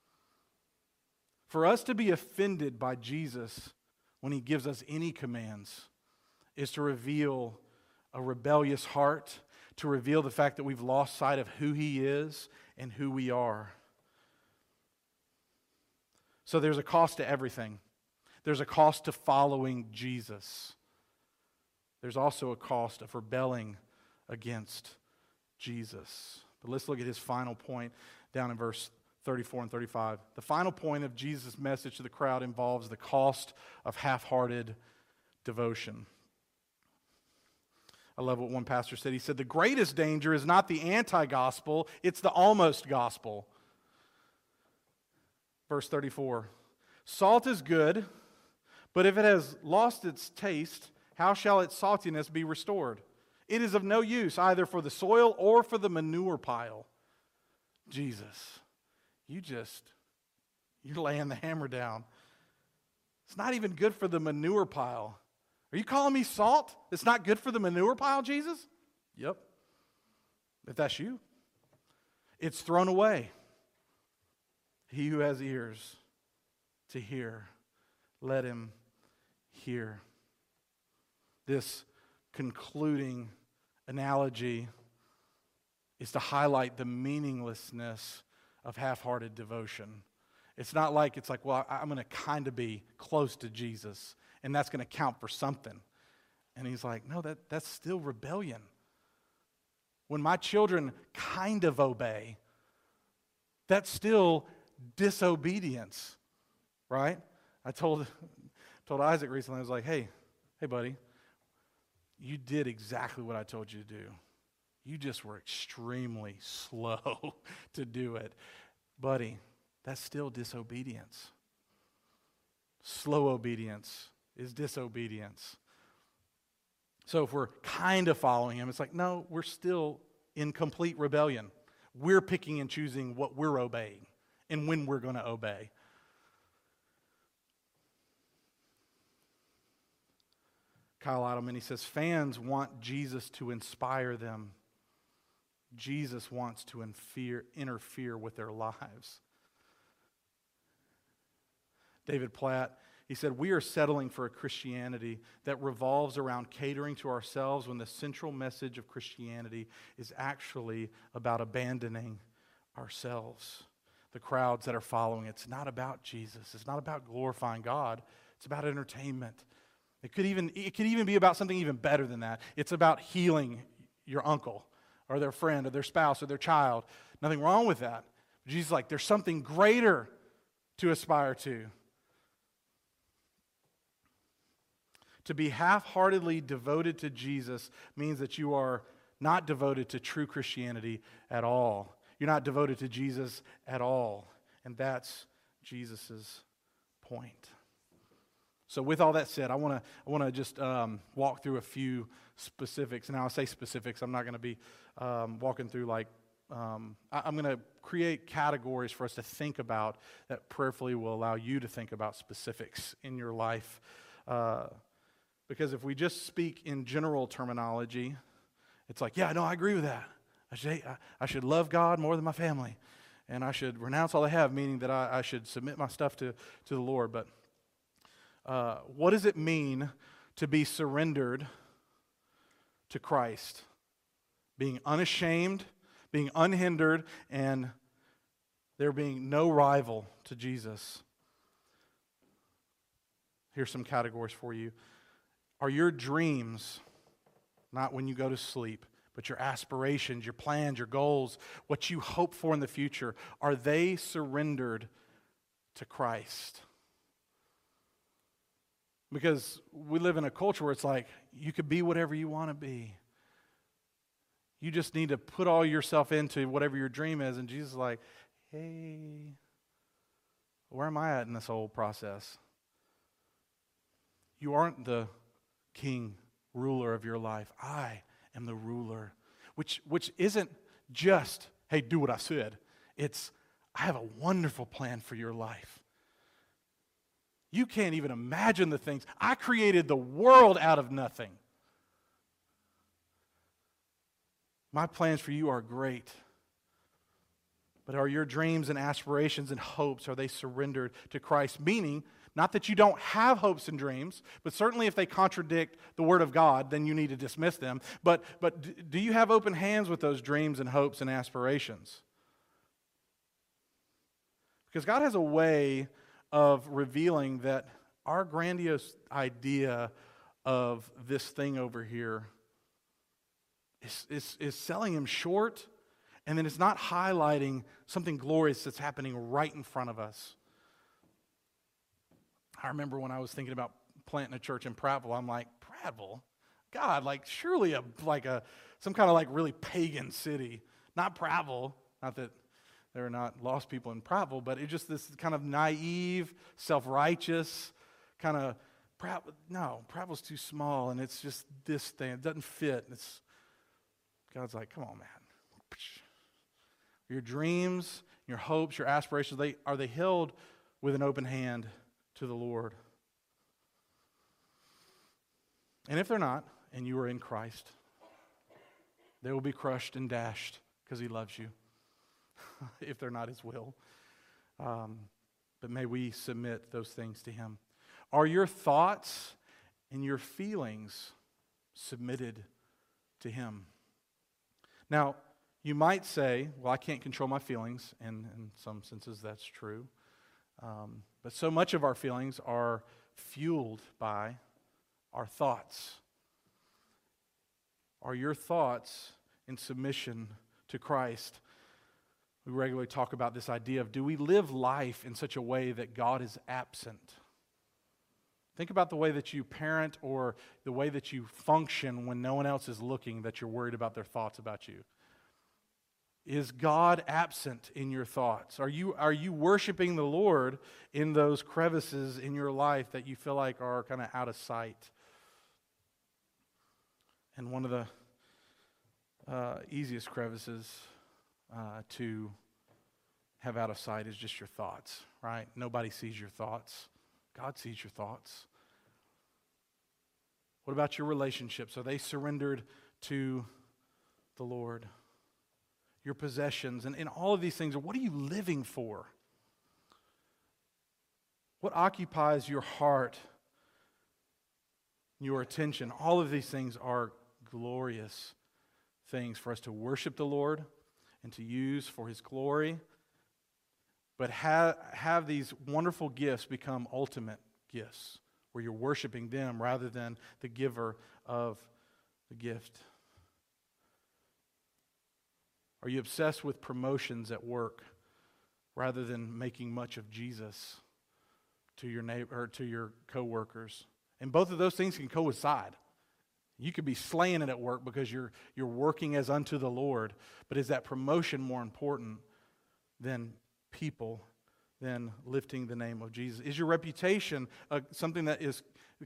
For us to be offended by Jesus when he gives us any commands is to reveal a rebellious heart, to reveal the fact that we've lost sight of who he is and who we are. So there's a cost to everything. There's a cost to following Jesus. There's also a cost of rebelling against Jesus. But let's look at his final point down in verse 34 and 35. The final point of Jesus' message to the crowd involves the cost of half-hearted devotion. I love what one pastor said. He said, the greatest danger is not the anti-gospel, it's the almost gospel. Verse 34, salt is good, but if it has lost its taste, how shall its saltiness be restored? It is of no use either for the soil or for the manure pile. Jesus, you're laying the hammer down. It's not even good for the manure pile. Are you calling me salt? It's not good for the manure pile, Jesus? Yep. If that's you. It's thrown away. He who has ears to hear, let him hear. This concluding analogy is to highlight the meaninglessness of half-hearted devotion. It's like, well, I'm going to kind of be close to Jesus, and that's going to count for something. And he's like, no, that's still rebellion. When my children kind of obey, that's still disobedience, right? I told Isaac recently, I was like, hey buddy, you did exactly what I told you to do. You just were extremely slow to do it. Buddy, that's still disobedience. Slow obedience is disobedience. So if we're kind of following him, it's like, no, we're still in complete rebellion. We're picking and choosing what we're obeying and when we're going to obey. Kyle Idleman, he says, fans want Jesus to inspire them. Jesus wants to interfere with their lives. David Platt, he said, we are settling for a Christianity that revolves around catering to ourselves when the central message of Christianity is actually about abandoning ourselves. The crowds that are following, it's not about Jesus. It's not about glorifying God. It's about entertainment. It could even be about something even better than that. It's about healing your uncle or their friend or their spouse or their child. Nothing wrong with that. But Jesus is like, there's something greater to aspire to. To be half-heartedly devoted to Jesus means that you are not devoted to true Christianity at all. You're not devoted to Jesus at all. And that's Jesus' point. So with all that said, I want to just walk through a few specifics. And I'll say specifics. I'm not going to be walking through like I'm going to create categories for us to think about that prayerfully will allow you to think about specifics in your life. Because if we just speak in general terminology, it's like, yeah, no, I agree with that. I should love God more than my family. And I should renounce all I have, meaning that I should submit my stuff to the Lord. But what does it mean to be surrendered to Christ? Being unashamed, being unhindered, and there being no rival to Jesus. Here's some categories for you. Are your dreams, not when you go to sleep, but your aspirations, your plans, your goals, what you hope for in the future, are they surrendered to Christ? Because we live in a culture where it's like, you could be whatever you want to be. You just need to put all yourself into whatever your dream is. And Jesus is like, hey, where am I at in this whole process? You aren't the king, ruler of your life. I am the ruler. Which isn't just, hey, do what I said. It's, I have a wonderful plan for your life. You can't even imagine the things. I created the world out of nothing. My plans for you are great. But are your dreams and aspirations and hopes, are they surrendered to Christ? Meaning, not that you don't have hopes and dreams, but certainly if they contradict the Word of God, then you need to dismiss them. But do you have open hands with those dreams and hopes and aspirations? Because God has a way of revealing that our grandiose idea of this thing over here is selling Him short, and then it's not highlighting something glorious that's happening right in front of us. I remember when I was thinking about planting a church in Prattville, I'm like, Prattville? God, like surely some kind of like really pagan city. Not Prattville, not that there are not lost people in Prattville, but it's just this kind of naive, self-righteous kind of, Prattville's too small, and it's just this thing. It doesn't fit. God's like, come on, man. Your dreams, your hopes, your aspirations, are they held with an open hand to the Lord? And if they're not, and you are in Christ, they will be crushed and dashed because He loves you, if they're not His will. But may we submit those things to Him. Are your thoughts and your feelings submitted to Him? Now, you might say, well, I can't control my feelings, and in some senses that's true. But so much of our feelings are fueled by our thoughts. Are your thoughts in submission to Christ? We regularly talk about this idea of, do we live life in such a way that God is absent? Think about the way that you parent or the way that you function when no one else is looking, that you're worried about their thoughts about you. Is God absent in your thoughts? Are you worshiping the Lord in those crevices in your life that you feel like are kind of out of sight? And one of the easiest crevices to have out of sight is just your thoughts, right? Nobody sees your thoughts. God sees your thoughts. What about your relationships? Are they surrendered to the Lord? Your possessions, and all of these things, what are you living for? What occupies your heart, your attention? All of these things are glorious things for us to worship the Lord and to use for His glory, but have these wonderful gifts become ultimate gifts, where you're worshiping them rather than the giver of the gift. Are you obsessed with promotions at work rather than making much of Jesus to your neighbor or to your coworkers? And both of those things can coincide. You could be slaying it at work because you're working as unto the Lord, but is that promotion more important than people, than lifting the name of Jesus? Is your reputation something that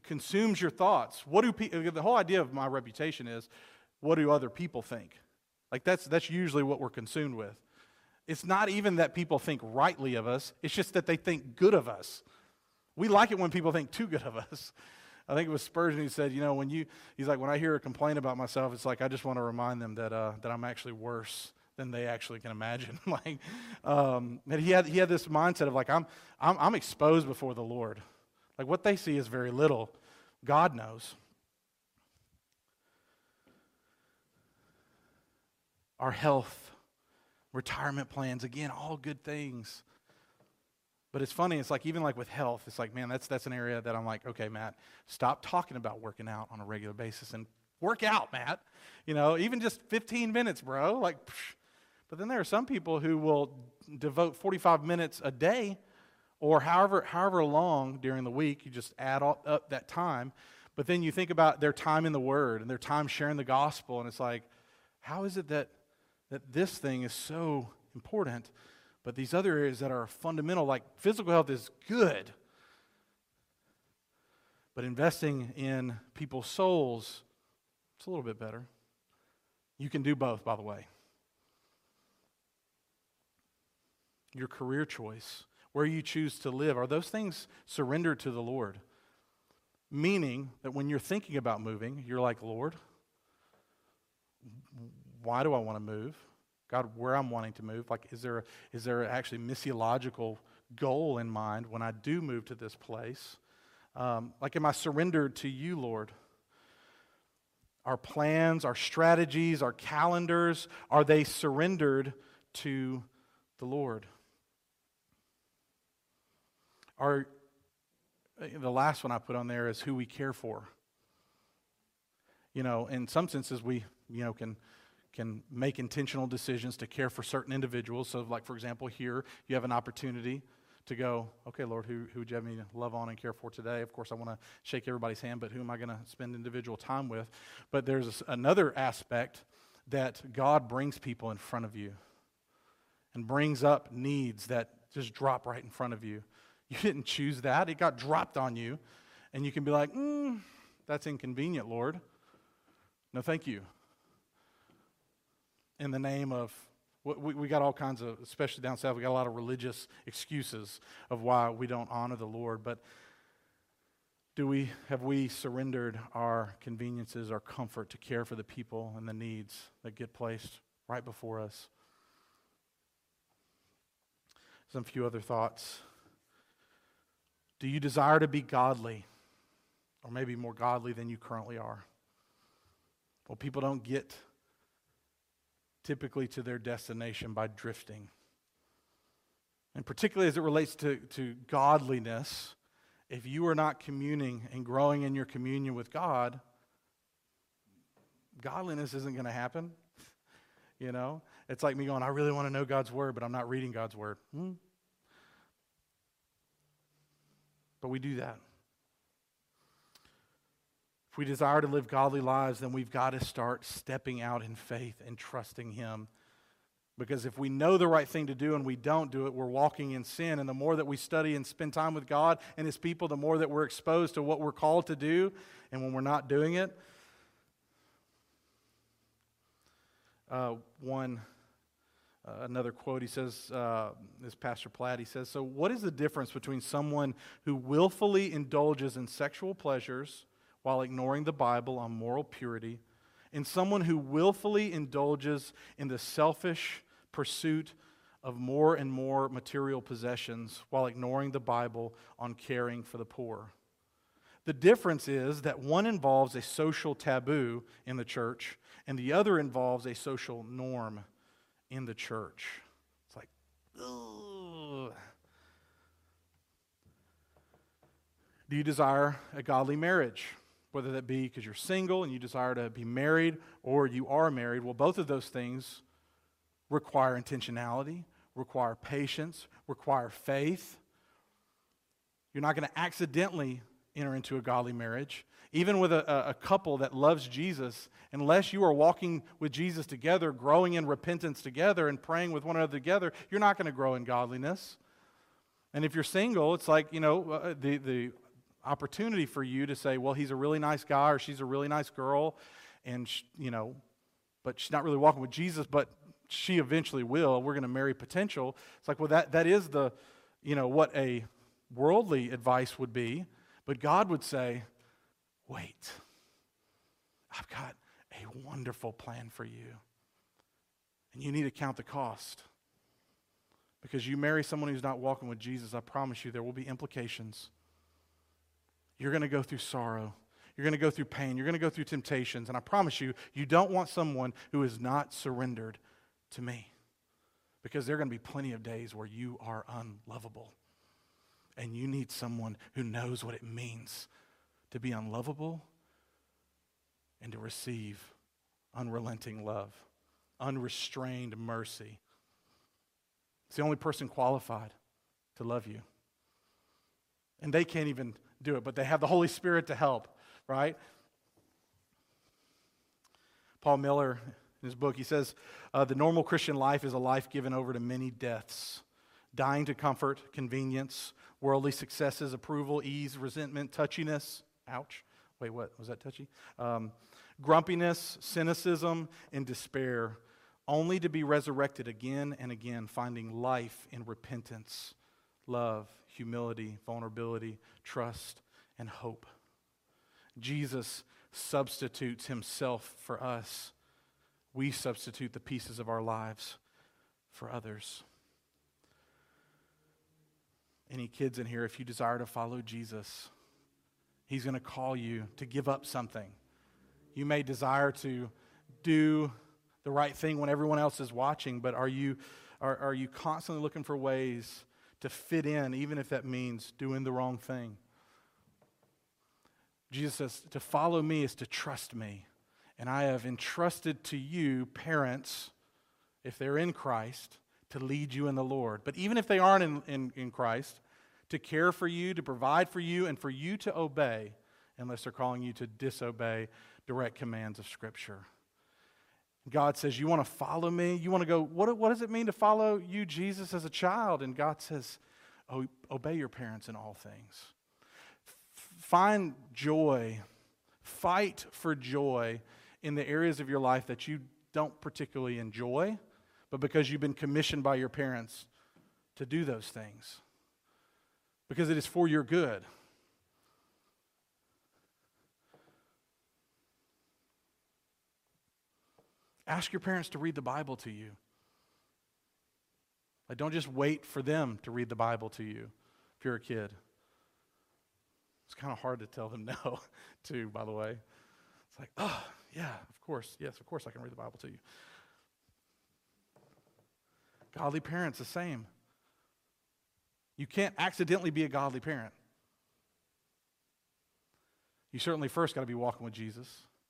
consumes your thoughts? The whole idea of my reputation is, what do other people think? Like that's usually what we're consumed with. It's not even that people think rightly of us. It's just that they think good of us. We like it when people think too good of us. I think it was Spurgeon who said, he's like, when I hear a complaint about myself, it's like I just want to remind them that I'm actually worse than they actually can imagine. And he had this mindset of like, I'm exposed before the Lord. Like what they see is very little. God knows. Our health, retirement plans, again, all good things. But it's funny, it's like even like with health, it's like, man, that's an area that I'm like, okay, Matt, stop talking about working out on a regular basis and work out, Matt. Even just 15 minutes, bro. But then there are some people who will devote 45 minutes a day or however long during the week. You just add up that time. But then you think about their time in the Word and their time sharing the gospel, and it's like, how is it that this thing is so important, but these other areas that are fundamental, like physical health is good, but investing in people's souls, it's a little bit better. You can do both, by the way. Your career choice, where you choose to live, are those things surrendered to the Lord? Meaning that when you're thinking about moving, you're like, Lord, why do I want to move? God, where I'm wanting to move? Like, is there actually missiological goal in mind when I do move to this place? Am I surrendered to you, Lord? Our plans, our strategies, our calendars, are they surrendered to the Lord? The last one I put on there is who we care for. In some senses, we, can make intentional decisions to care for certain individuals. So, like, for example, here, you have an opportunity to go, okay, Lord, who would you have me to love on and care for today? Of course, I want to shake everybody's hand, but who am I going to spend individual time with? But there's another aspect that God brings people in front of you and brings up needs that just drop right in front of you. You didn't choose that. It got dropped on you. And you can be like, that's inconvenient, Lord. No, thank you. In the name of, we got all kinds of, especially down south, we got a lot of religious excuses of why we don't honor the Lord. But have we surrendered our conveniences, our comfort to care for the people and the needs that get placed right before us? Some few other thoughts. Do you desire to be godly, or maybe more godly than you currently are? Well, people don't get typically to their destination by drifting. And particularly as it relates to godliness, if you are not communing and growing in your communion with God, godliness isn't going to happen. It's like me going, I really want to know God's Word, but I'm not reading God's Word. But we do that. If we desire to live godly lives, then we've got to start stepping out in faith and trusting Him. Because if we know the right thing to do and we don't do it, we're walking in sin. And the more that we study and spend time with God and His people, the more that we're exposed to what we're called to do. And when we're not doing it, another quote, he says, this Pastor Platt, he says, so what is the difference between someone who willfully indulges in sexual pleasures while ignoring the Bible on moral purity, and someone who willfully indulges in the selfish pursuit of more and more material possessions while ignoring the Bible on caring for the poor? The difference is that one involves a social taboo in the church, and the other involves a social norm in the church. It's like, ugh. Do you desire a godly marriage? Whether that be because you're single and you desire to be married, or you are married. Well, both of those things require intentionality, require patience, require faith. You're not going to accidentally enter into a godly marriage. Even with a couple that loves Jesus, unless you are walking with Jesus together, growing in repentance together, and praying with one another together, you're not going to grow in godliness. And if you're single, it's like, the opportunity for you to say, well, he's a really nice guy or she's a really nice girl, and but she's not really walking with Jesus, but she eventually will. We're going to marry potential. It's like, well, that is the, what a worldly advice would be. But God would say, wait, I've got a wonderful plan for you. And you need to count the cost. Because you marry someone who's not walking with Jesus, I promise you there will be implications. You're going to go through sorrow. You're going to go through pain. You're going to go through temptations. And I promise you, you don't want someone who is not surrendered to me. Because there are going to be plenty of days where you are unlovable. And you need someone who knows what it means to be unlovable and to receive unrelenting love, unrestrained mercy. It's the only person qualified to love you. And they can't even do it, but they have the Holy Spirit to help, right? Paul Miller, in his book, he says, the normal Christian life is a life given over to many deaths, dying to comfort, convenience, worldly successes, approval, ease, resentment, touchiness. Ouch. Wait, what? Was that touchy? Grumpiness, cynicism, and despair, only to be resurrected again and again, finding life in repentance, love, humility, vulnerability, trust, and hope. Jesus substitutes himself for us. We substitute the pieces of our lives for others. Any kids in here, if you desire to follow Jesus, he's going to call you to give up something. You may desire to do the right thing when everyone else is watching, but are you constantly looking for ways to fit in, even if that means doing the wrong thing? Jesus says, to follow me is to trust me. And I have entrusted to you, parents, if they're in Christ, to lead you in the Lord. But even if they aren't in Christ, to care for you, to provide for you, and for you to obey, unless they're calling you to disobey direct commands of Scripture. God says, you want to follow me? You want to go, what does it mean to follow you, Jesus, as a child? And God says, obey your parents in all things. Find joy, fight for joy in the areas of your life that you don't particularly enjoy, but because you've been commissioned by your parents to do those things. Because it is for your good. Ask your parents to read the Bible to you. Like, don't just wait for them to read the Bible to you if you're a kid. It's kind of hard to tell them no, too, by the way. It's like, oh, yeah, of course. Yes, of course I can read the Bible to you. Godly parents, the same. You can't accidentally be a godly parent. You certainly first got to be walking with Jesus.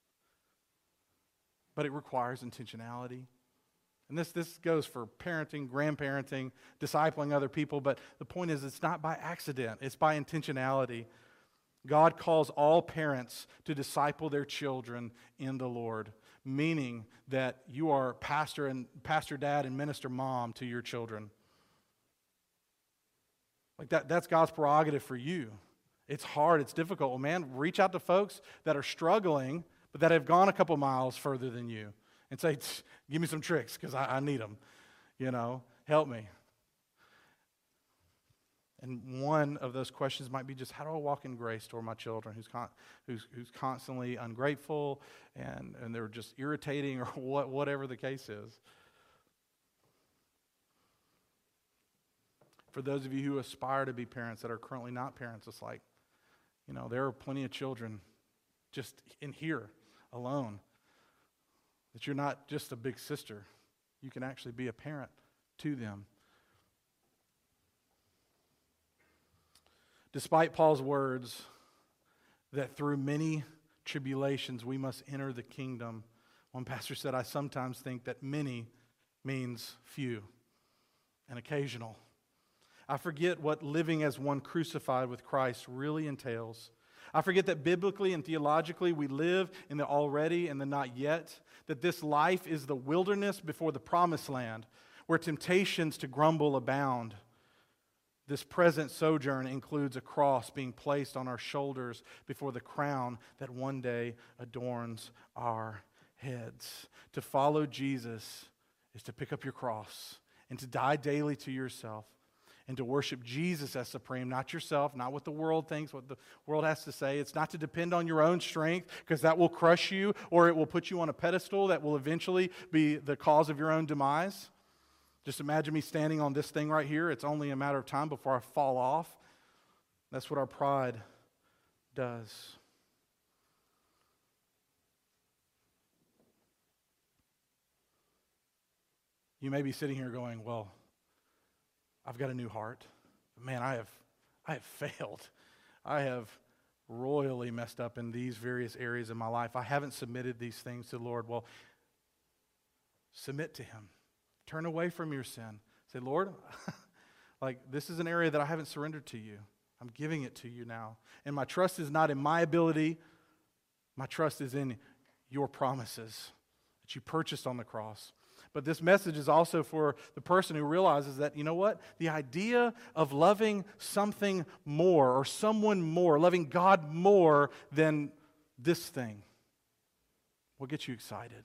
But it requires intentionality. And this goes for parenting, grandparenting, discipling other people. But the point is, it's not by accident. It's by intentionality. God calls all parents to disciple their children in the Lord, meaning that you are pastor dad and minister mom to your children. Like that's God's prerogative for you. It's hard, it's difficult. Well, man, reach out to folks that are struggling, but that have gone a couple miles further than you, and say, give me some tricks, because I need them. Help me. And one of those questions might be just, how do I walk in grace toward my children who's constantly ungrateful and they're just irritating, or whatever the case is. For those of you who aspire to be parents that are currently not parents, it's like, there are plenty of children just in here alone, that you're not just a big sister. You can actually be a parent to them. Despite Paul's words that through many tribulations we must enter the kingdom, one pastor said, I sometimes think that many means few and occasional. I forget what living as one crucified with Christ really entails. I forget that biblically and theologically we live in the already and the not yet, that this life is the wilderness before the promised land, where temptations to grumble abound. This present sojourn includes a cross being placed on our shoulders before the crown that one day adorns our heads. To follow Jesus is to pick up your cross and to die daily to yourself and to worship Jesus as supreme, not yourself, not what the world thinks, what the world has to say. It's not to depend on your own strength, because that will crush you, or it will put you on a pedestal that will eventually be the cause of your own demise. Just imagine me standing on this thing right here. It's only a matter of time before I fall off. That's what our pride does. You may be sitting here going, well, I've got a new heart. Man, I have failed. I have royally messed up in these various areas of my life. I haven't submitted these things to the Lord. Well, submit to Him. Turn away from your sin. Say, Lord, this is an area that I haven't surrendered to you. I'm giving it to you now. And my trust is not in my ability. My trust is in your promises that you purchased on the cross. But this message is also for the person who realizes that, you know what? The idea of loving something more or someone more, loving God more than this thing, will get you excited.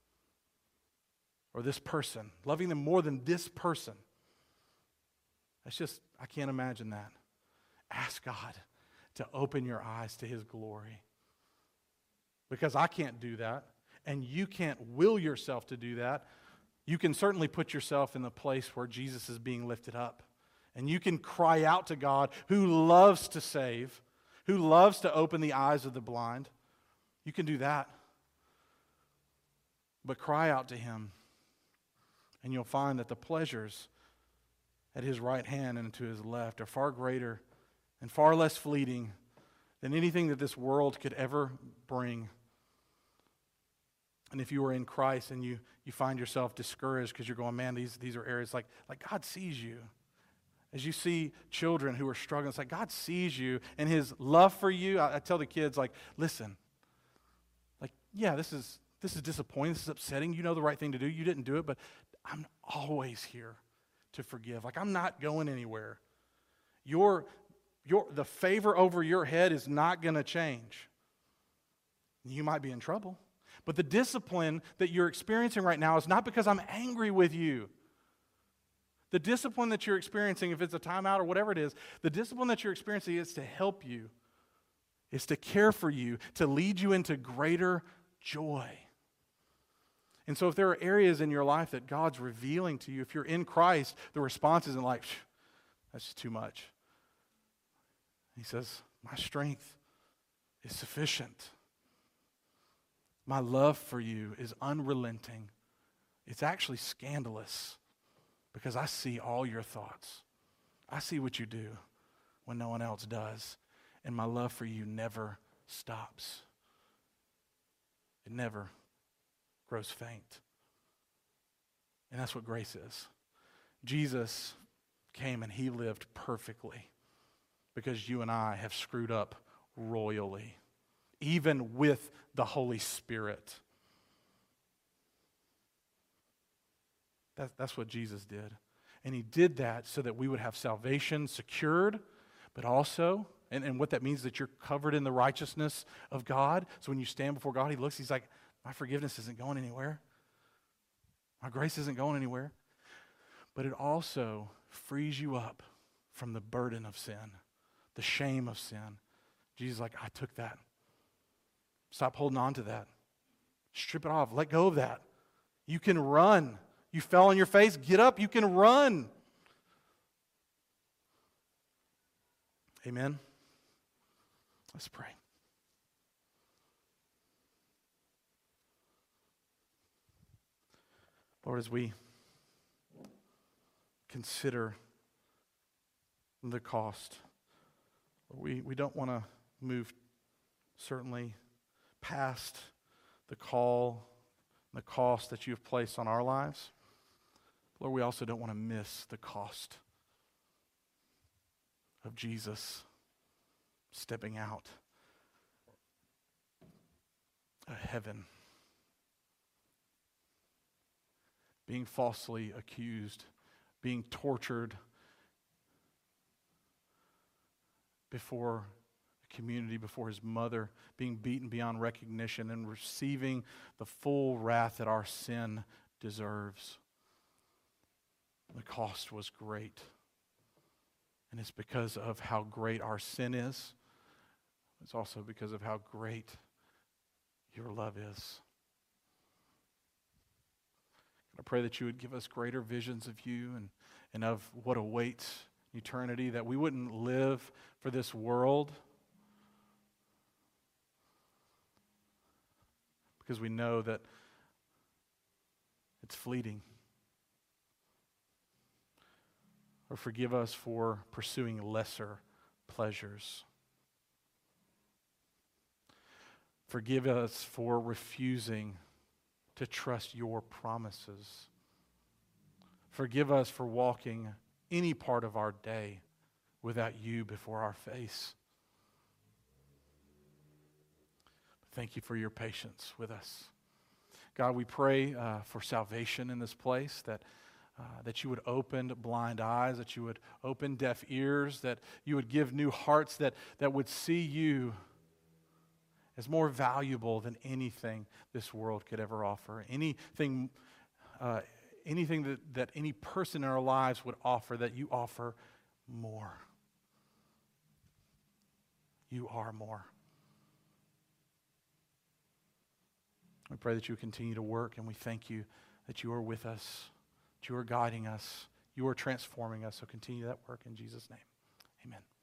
Or this person, loving them more than this person. That's just, I can't imagine that. Ask God to open your eyes to His glory. Because I can't do that, and you can't will yourself to do that. You can certainly put yourself in the place where Jesus is being lifted up. And you can cry out to God, who loves to save, who loves to open the eyes of the blind. You can do that. But cry out to Him, and you'll find that the pleasures at His right hand and to His left are far greater and far less fleeting than anything that this world could ever bring. And if you are in Christ and you find yourself discouraged because you're going, man, these are areas like God sees you. As you see children who are struggling, it's like God sees you and His love for you. I tell the kids, listen, yeah, this is disappointing, this is upsetting. You know the right thing to do. You didn't do it, but I'm always here to forgive. I'm not going anywhere. The favor over your head is not going to change. You might be in trouble. But the discipline that you're experiencing right now is not because I'm angry with you. The discipline that you're experiencing, if it's a timeout or whatever it is, the discipline that you're experiencing is to help you, is to care for you, to lead you into greater joy. And so if there are areas in your life that God's revealing to you, if you're in Christ, the response isn't like, that's just too much. He says, my strength is sufficient. My love for you is unrelenting. It's actually scandalous because I see all your thoughts. I see what you do when no one else does. And my love for you never stops. It never grows faint. And that's what grace is. Jesus came and He lived perfectly because you and I have screwed up royally, even with the Holy Spirit. That's what Jesus did. And He did that so that we would have salvation secured, but also, and what that means is that you're covered in the righteousness of God. So when you stand before God, He looks, He's like, my forgiveness isn't going anywhere. My grace isn't going anywhere. But it also frees you up from the burden of sin, the shame of sin. Jesus is like, I took that. Stop holding on to that. Strip it off. Let go of that. You can run. You fell on your face. Get up. You can run. Amen. Let's pray. Lord, as we consider the cost, we don't want to move certainly past the call and the cost that you have placed on our lives. Lord, we also don't want to miss the cost of Jesus stepping out of heaven, being falsely accused, being tortured before community before his mother, being beaten beyond recognition and receiving the full wrath that our sin deserves. The cost was great. And it's because of how great our sin is. It's also because of how great your love is. I pray that you would give us greater visions of you and of what awaits eternity, that we wouldn't live for this world because we know that it's fleeting. Or forgive us for pursuing lesser pleasures. Forgive us for refusing to trust your promises. Forgive us for walking any part of our day without you before our face. Thank you for your patience with us. God, we pray for salvation in this place, that you would open blind eyes, that you would open deaf ears, that you would give new hearts that would see you as more valuable than anything this world could ever offer. Anything that any person in our lives would offer, that you offer more. You are more. We pray that you continue to work, and we thank you that you are with us, that you are guiding us, you are transforming us. So continue that work in Jesus' name. Amen.